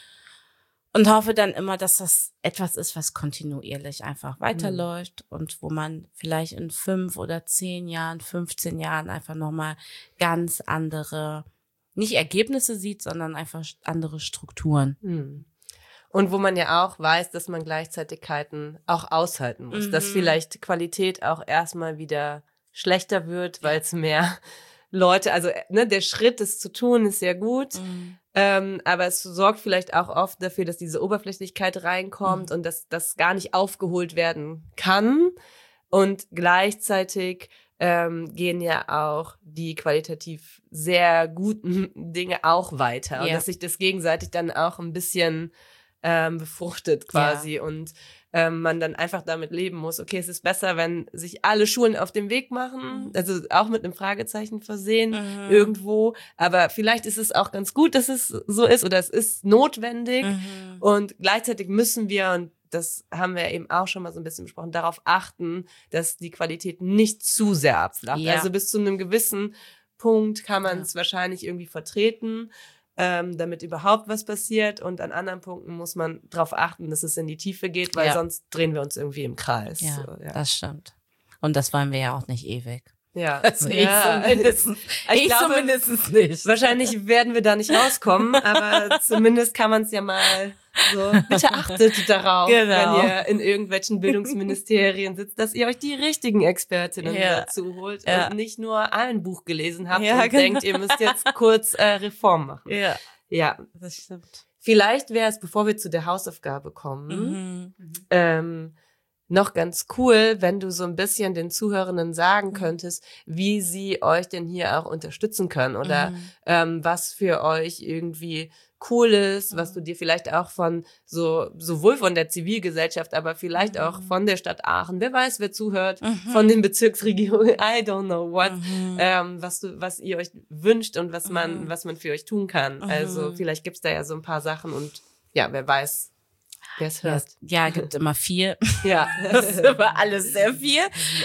Und hoffe dann immer, dass das etwas ist, was kontinuierlich einfach weiterläuft mhm. und wo man vielleicht in fünf oder zehn Jahren, fünfzehn Jahren einfach nochmal ganz andere, nicht Ergebnisse sieht, sondern einfach andere Strukturen. Mhm. Und wo man ja auch weiß, dass man Gleichzeitigkeiten auch aushalten muss. Mhm. Dass vielleicht Qualität auch erstmal wieder schlechter wird, weil es mehr Leute, also ne, der Schritt, es zu tun, ist sehr gut. Mhm. Ähm, aber es sorgt vielleicht auch oft dafür, dass diese Oberflächlichkeit reinkommt mhm. und dass das gar nicht aufgeholt werden kann. Und gleichzeitig ähm, gehen ja auch die qualitativ sehr guten Dinge auch weiter. Yeah. Und dass sich das gegenseitig dann auch ein bisschen ähm, befruchtet quasi. Yeah. Und ähm, man dann einfach damit leben muss, okay, es ist besser, wenn sich alle Schulen auf den Weg machen, also auch mit einem Fragezeichen versehen mhm. irgendwo, aber vielleicht ist es auch ganz gut, dass es so ist oder es ist notwendig mhm. und gleichzeitig müssen wir, und das haben wir eben auch schon mal so ein bisschen besprochen, darauf achten, dass die Qualität nicht zu sehr abflacht. Ja. Also bis zu einem gewissen Punkt kann man es ja. wahrscheinlich irgendwie vertreten, Ähm, damit überhaupt was passiert, und an anderen Punkten muss man darauf achten, dass es in die Tiefe geht, weil ja. sonst drehen wir uns irgendwie im Kreis. Ja, so, ja, das stimmt. Und das wollen wir ja auch nicht ewig. Ja, also ich, ja. Zumindest, ich, ich glaube, zumindest nicht. Wahrscheinlich werden wir da nicht rauskommen, aber zumindest kann man es ja mal so, bitte achtet darauf, genau. wenn ihr in irgendwelchen Bildungsministerien sitzt, dass ihr euch die richtigen Expertinnen ja. dazu holt ja. und nicht nur ein Buch gelesen habt ja, und genau. denkt, ihr müsst jetzt kurz äh, Reform machen. Ja, ja, das stimmt. Vielleicht wäre es, bevor wir zu der Hausaufgabe kommen, mhm. ähm, noch ganz cool, wenn du so ein bisschen den Zuhörenden sagen könntest, wie sie euch denn hier auch unterstützen können oder mhm. ähm, was für euch irgendwie cool ist, was du dir vielleicht auch von so sowohl von der Zivilgesellschaft, aber vielleicht mhm. auch von der Stadt Aachen, wer weiß, wer zuhört, mhm. von den Bezirksregierungen, I don't know what, mhm. ähm, was du, was ihr euch wünscht und was man, mhm. was man für euch tun kann. Mhm. Also vielleicht gibt's da ja so ein paar Sachen und ja, wer weiß, wer es hört. Ja, gibt immer viel. Ja, das ist immer alles sehr viel.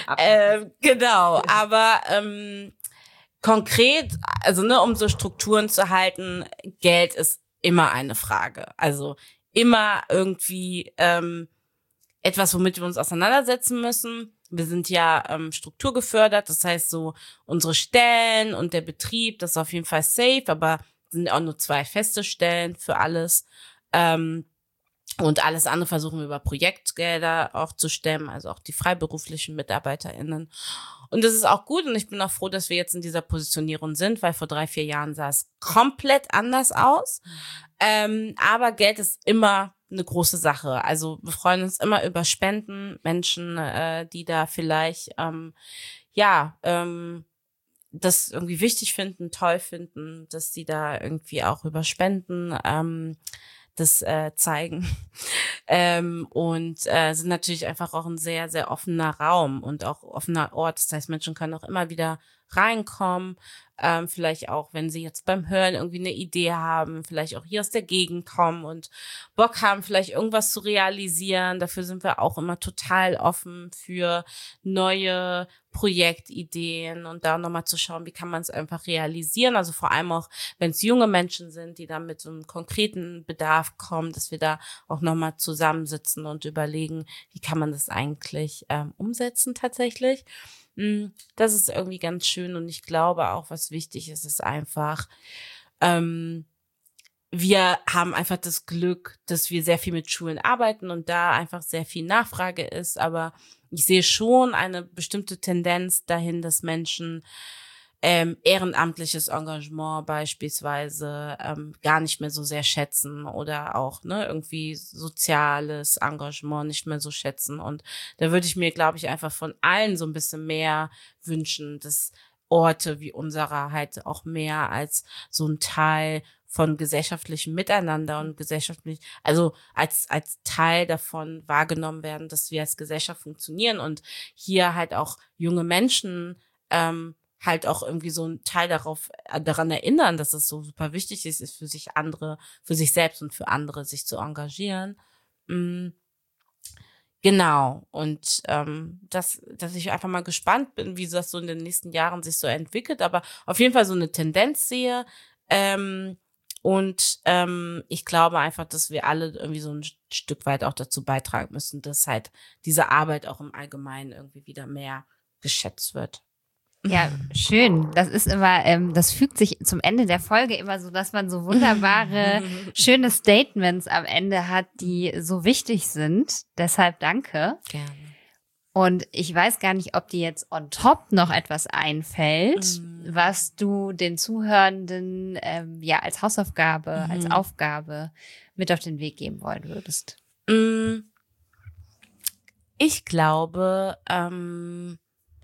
Ähm, genau, aber ähm, konkret, also ne, um so Strukturen zu halten, Geld ist immer eine Frage. Also immer irgendwie ähm, etwas, womit wir uns auseinandersetzen müssen. Wir sind ja ähm, strukturgefördert, das heißt so unsere Stellen und der Betrieb, das ist auf jeden Fall safe, aber sind auch nur zwei feste Stellen für alles. Ähm, Und alles andere versuchen wir über Projektgelder auch zu stemmen, also auch die freiberuflichen MitarbeiterInnen. Und das ist auch gut und ich bin auch froh, dass wir jetzt in dieser Positionierung sind, weil vor drei, vier Jahren sah es komplett anders aus. Mhm. Ähm, aber Geld ist immer eine große Sache. Also wir freuen uns immer über Spenden, Menschen, äh, die da vielleicht, ähm, ja, ähm, das irgendwie wichtig finden, toll finden, dass sie da irgendwie auch über Spenden, ähm, das äh, zeigen ähm, und äh, sind natürlich einfach auch ein sehr, sehr offener Raum und auch offener Ort. Das heißt, Menschen können auch immer wieder reinkommen, ähm, vielleicht auch, wenn sie jetzt beim Hören irgendwie eine Idee haben, vielleicht auch hier aus der Gegend kommen und Bock haben, vielleicht irgendwas zu realisieren. Dafür sind wir auch immer total offen für neue Projektideen und da nochmal zu schauen, wie kann man es einfach realisieren. Also vor allem auch, wenn es junge Menschen sind, die dann mit so einem konkreten Bedarf kommen, dass wir da auch nochmal zusammensitzen und überlegen, wie kann man das eigentlich ähm, umsetzen tatsächlich. Das ist irgendwie ganz schön und ich glaube auch, was wichtig ist, ist einfach, ähm, wir haben einfach das Glück, dass wir sehr viel mit Schulen arbeiten und da einfach sehr viel Nachfrage ist, aber ich sehe schon eine bestimmte Tendenz dahin, dass Menschen ähm, ehrenamtliches Engagement beispielsweise ähm, gar nicht mehr so sehr schätzen oder auch ne irgendwie soziales Engagement nicht mehr so schätzen. Und da würde ich mir, glaube ich, einfach von allen so ein bisschen mehr wünschen, dass Orte wie unserer halt auch mehr als so ein Teil von gesellschaftlichem Miteinander und gesellschaftlich, also als als Teil davon wahrgenommen werden, dass wir als Gesellschaft funktionieren und hier halt auch junge Menschen ähm, halt auch irgendwie so ein Teil darauf daran erinnern, dass es so super wichtig ist, ist für sich andere, für sich selbst und für andere sich zu engagieren. Mhm. Genau, und ähm, dass, dass ich einfach mal gespannt bin, wie das so in den nächsten Jahren sich so entwickelt, aber auf jeden Fall so eine Tendenz sehe. Ähm, und ähm, ich glaube einfach, dass wir alle irgendwie so ein Stück weit auch dazu beitragen müssen, dass halt diese Arbeit auch im Allgemeinen irgendwie wieder mehr geschätzt wird. Ja, schön. Das ist immer, ähm, das fügt sich zum Ende der Folge immer so, dass man so wunderbare, schöne Statements am Ende hat, die so wichtig sind. Deshalb danke. Gerne. Und ich weiß gar nicht, ob dir jetzt on top noch etwas einfällt, Mhm. was du den Zuhörenden ähm, ja als Hausaufgabe, Mhm. als Aufgabe mit auf den Weg geben wollen würdest. Ich glaube, ähm,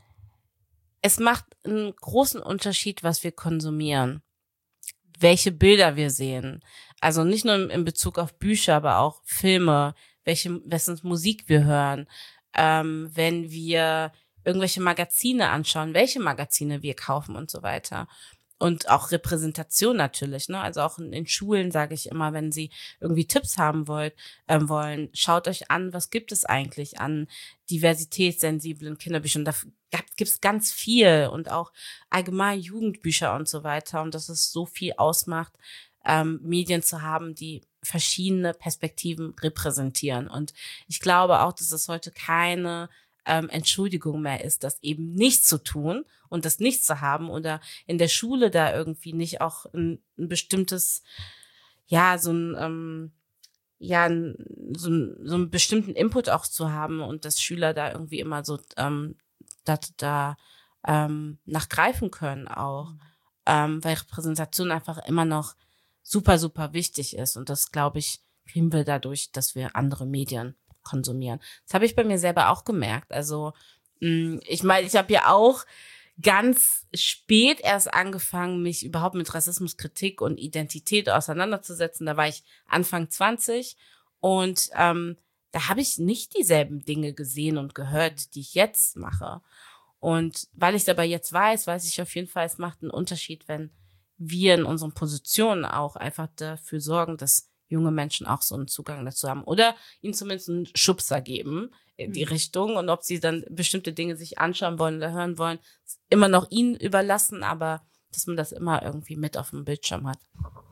es macht einen großen Unterschied, was wir konsumieren, welche Bilder wir sehen. Also nicht nur in Bezug auf Bücher, aber auch Filme, welche, wessen Musik wir hören, ähm, wenn wir irgendwelche Magazine anschauen, welche Magazine wir kaufen und so weiter. Und auch Repräsentation natürlich, ne? Also auch in, in Schulen sage ich immer, wenn Sie irgendwie Tipps haben wollt, ähm, wollen, schaut euch an, was gibt es eigentlich an diversitätssensiblen Kinderbüchern. Und da gibt es ganz viel und auch allgemein Jugendbücher und so weiter. Und dass es so viel ausmacht, ähm, Medien zu haben, die verschiedene Perspektiven repräsentieren. Und ich glaube auch, dass es heute keine ähm, Entschuldigung mehr ist, das eben nicht zu tun und das nicht zu haben oder in der Schule da irgendwie nicht auch ein, ein bestimmtes, ja, so ein, ähm, ja, ein, so, ein, so einen bestimmten Input auch zu haben und dass Schüler da irgendwie immer so ähm, da, da ähm, nachgreifen können auch, mhm. ähm, weil Repräsentation einfach immer noch super, super wichtig ist und das, glaube ich, kriegen wir dadurch, dass wir andere Medien konsumieren. Das habe ich bei mir selber auch gemerkt. Also mh, ich meine, ich habe ja auch ganz spät erst angefangen, mich überhaupt mit Rassismuskritik und Identität auseinanderzusetzen. Da war ich Anfang zwanzig und ähm, da habe ich nicht dieselben Dinge gesehen und gehört, die ich jetzt mache. Und weil ich es aber jetzt weiß, weiß ich auf jeden Fall, es macht einen Unterschied, wenn wir in unseren Positionen auch einfach dafür sorgen, dass junge Menschen auch so einen Zugang dazu haben oder ihnen zumindest einen Schubser geben in die mhm. Richtung und ob sie dann bestimmte Dinge sich anschauen wollen oder hören wollen, ist immer noch ihnen überlassen, aber dass man das immer irgendwie mit auf dem Bildschirm hat.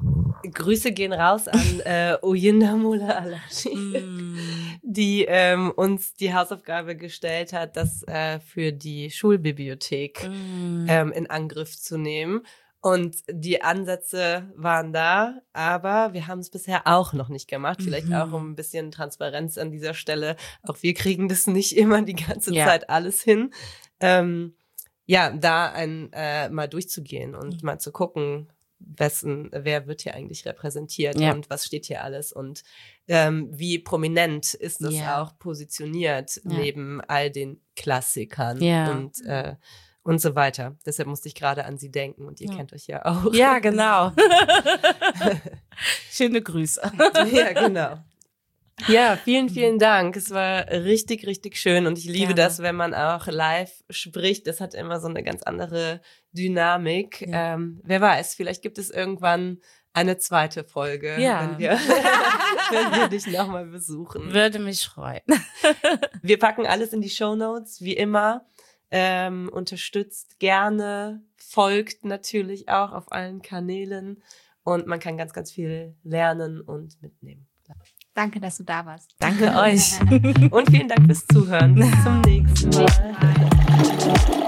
Grüße gehen raus an äh, Oyindamola Alashi, mm. die ähm, uns die Hausaufgabe gestellt hat, das äh, für die Schulbibliothek mm. ähm, in Angriff zu nehmen. Und die Ansätze waren da, aber wir haben es bisher auch noch nicht gemacht. Vielleicht mhm. auch um ein bisschen Transparenz an dieser Stelle. Auch wir kriegen das nicht immer die ganze ja. Zeit alles hin. Ähm, ja, da ein äh, mal durchzugehen und mhm. mal zu gucken, wessen, wer wird hier eigentlich repräsentiert ja. und was steht hier alles und ähm, wie prominent ist das ja. auch positioniert ja. neben all den Klassikern ja. und äh, und so weiter. Deshalb musste ich gerade an sie denken und ihr ja. kennt euch ja auch. Ja, genau. Schöne Grüße. Ja, genau. Ja, vielen, vielen Dank. Es war richtig, richtig schön und ich liebe Gerne. das, wenn man auch live spricht. Das hat immer so eine ganz andere Dynamik. Ja. Ähm, wer weiß, vielleicht gibt es irgendwann eine zweite Folge, ja. wenn, wir, wenn wir dich nochmal besuchen. Würde mich freuen. Wir packen alles in die Shownotes, wie immer. Ähm, unterstützt gerne, folgt natürlich auch auf allen Kanälen und man kann ganz, ganz viel lernen und mitnehmen. Danke, dass du da warst. Danke euch. Und vielen Dank fürs Zuhören. Bis zum nächsten Mal.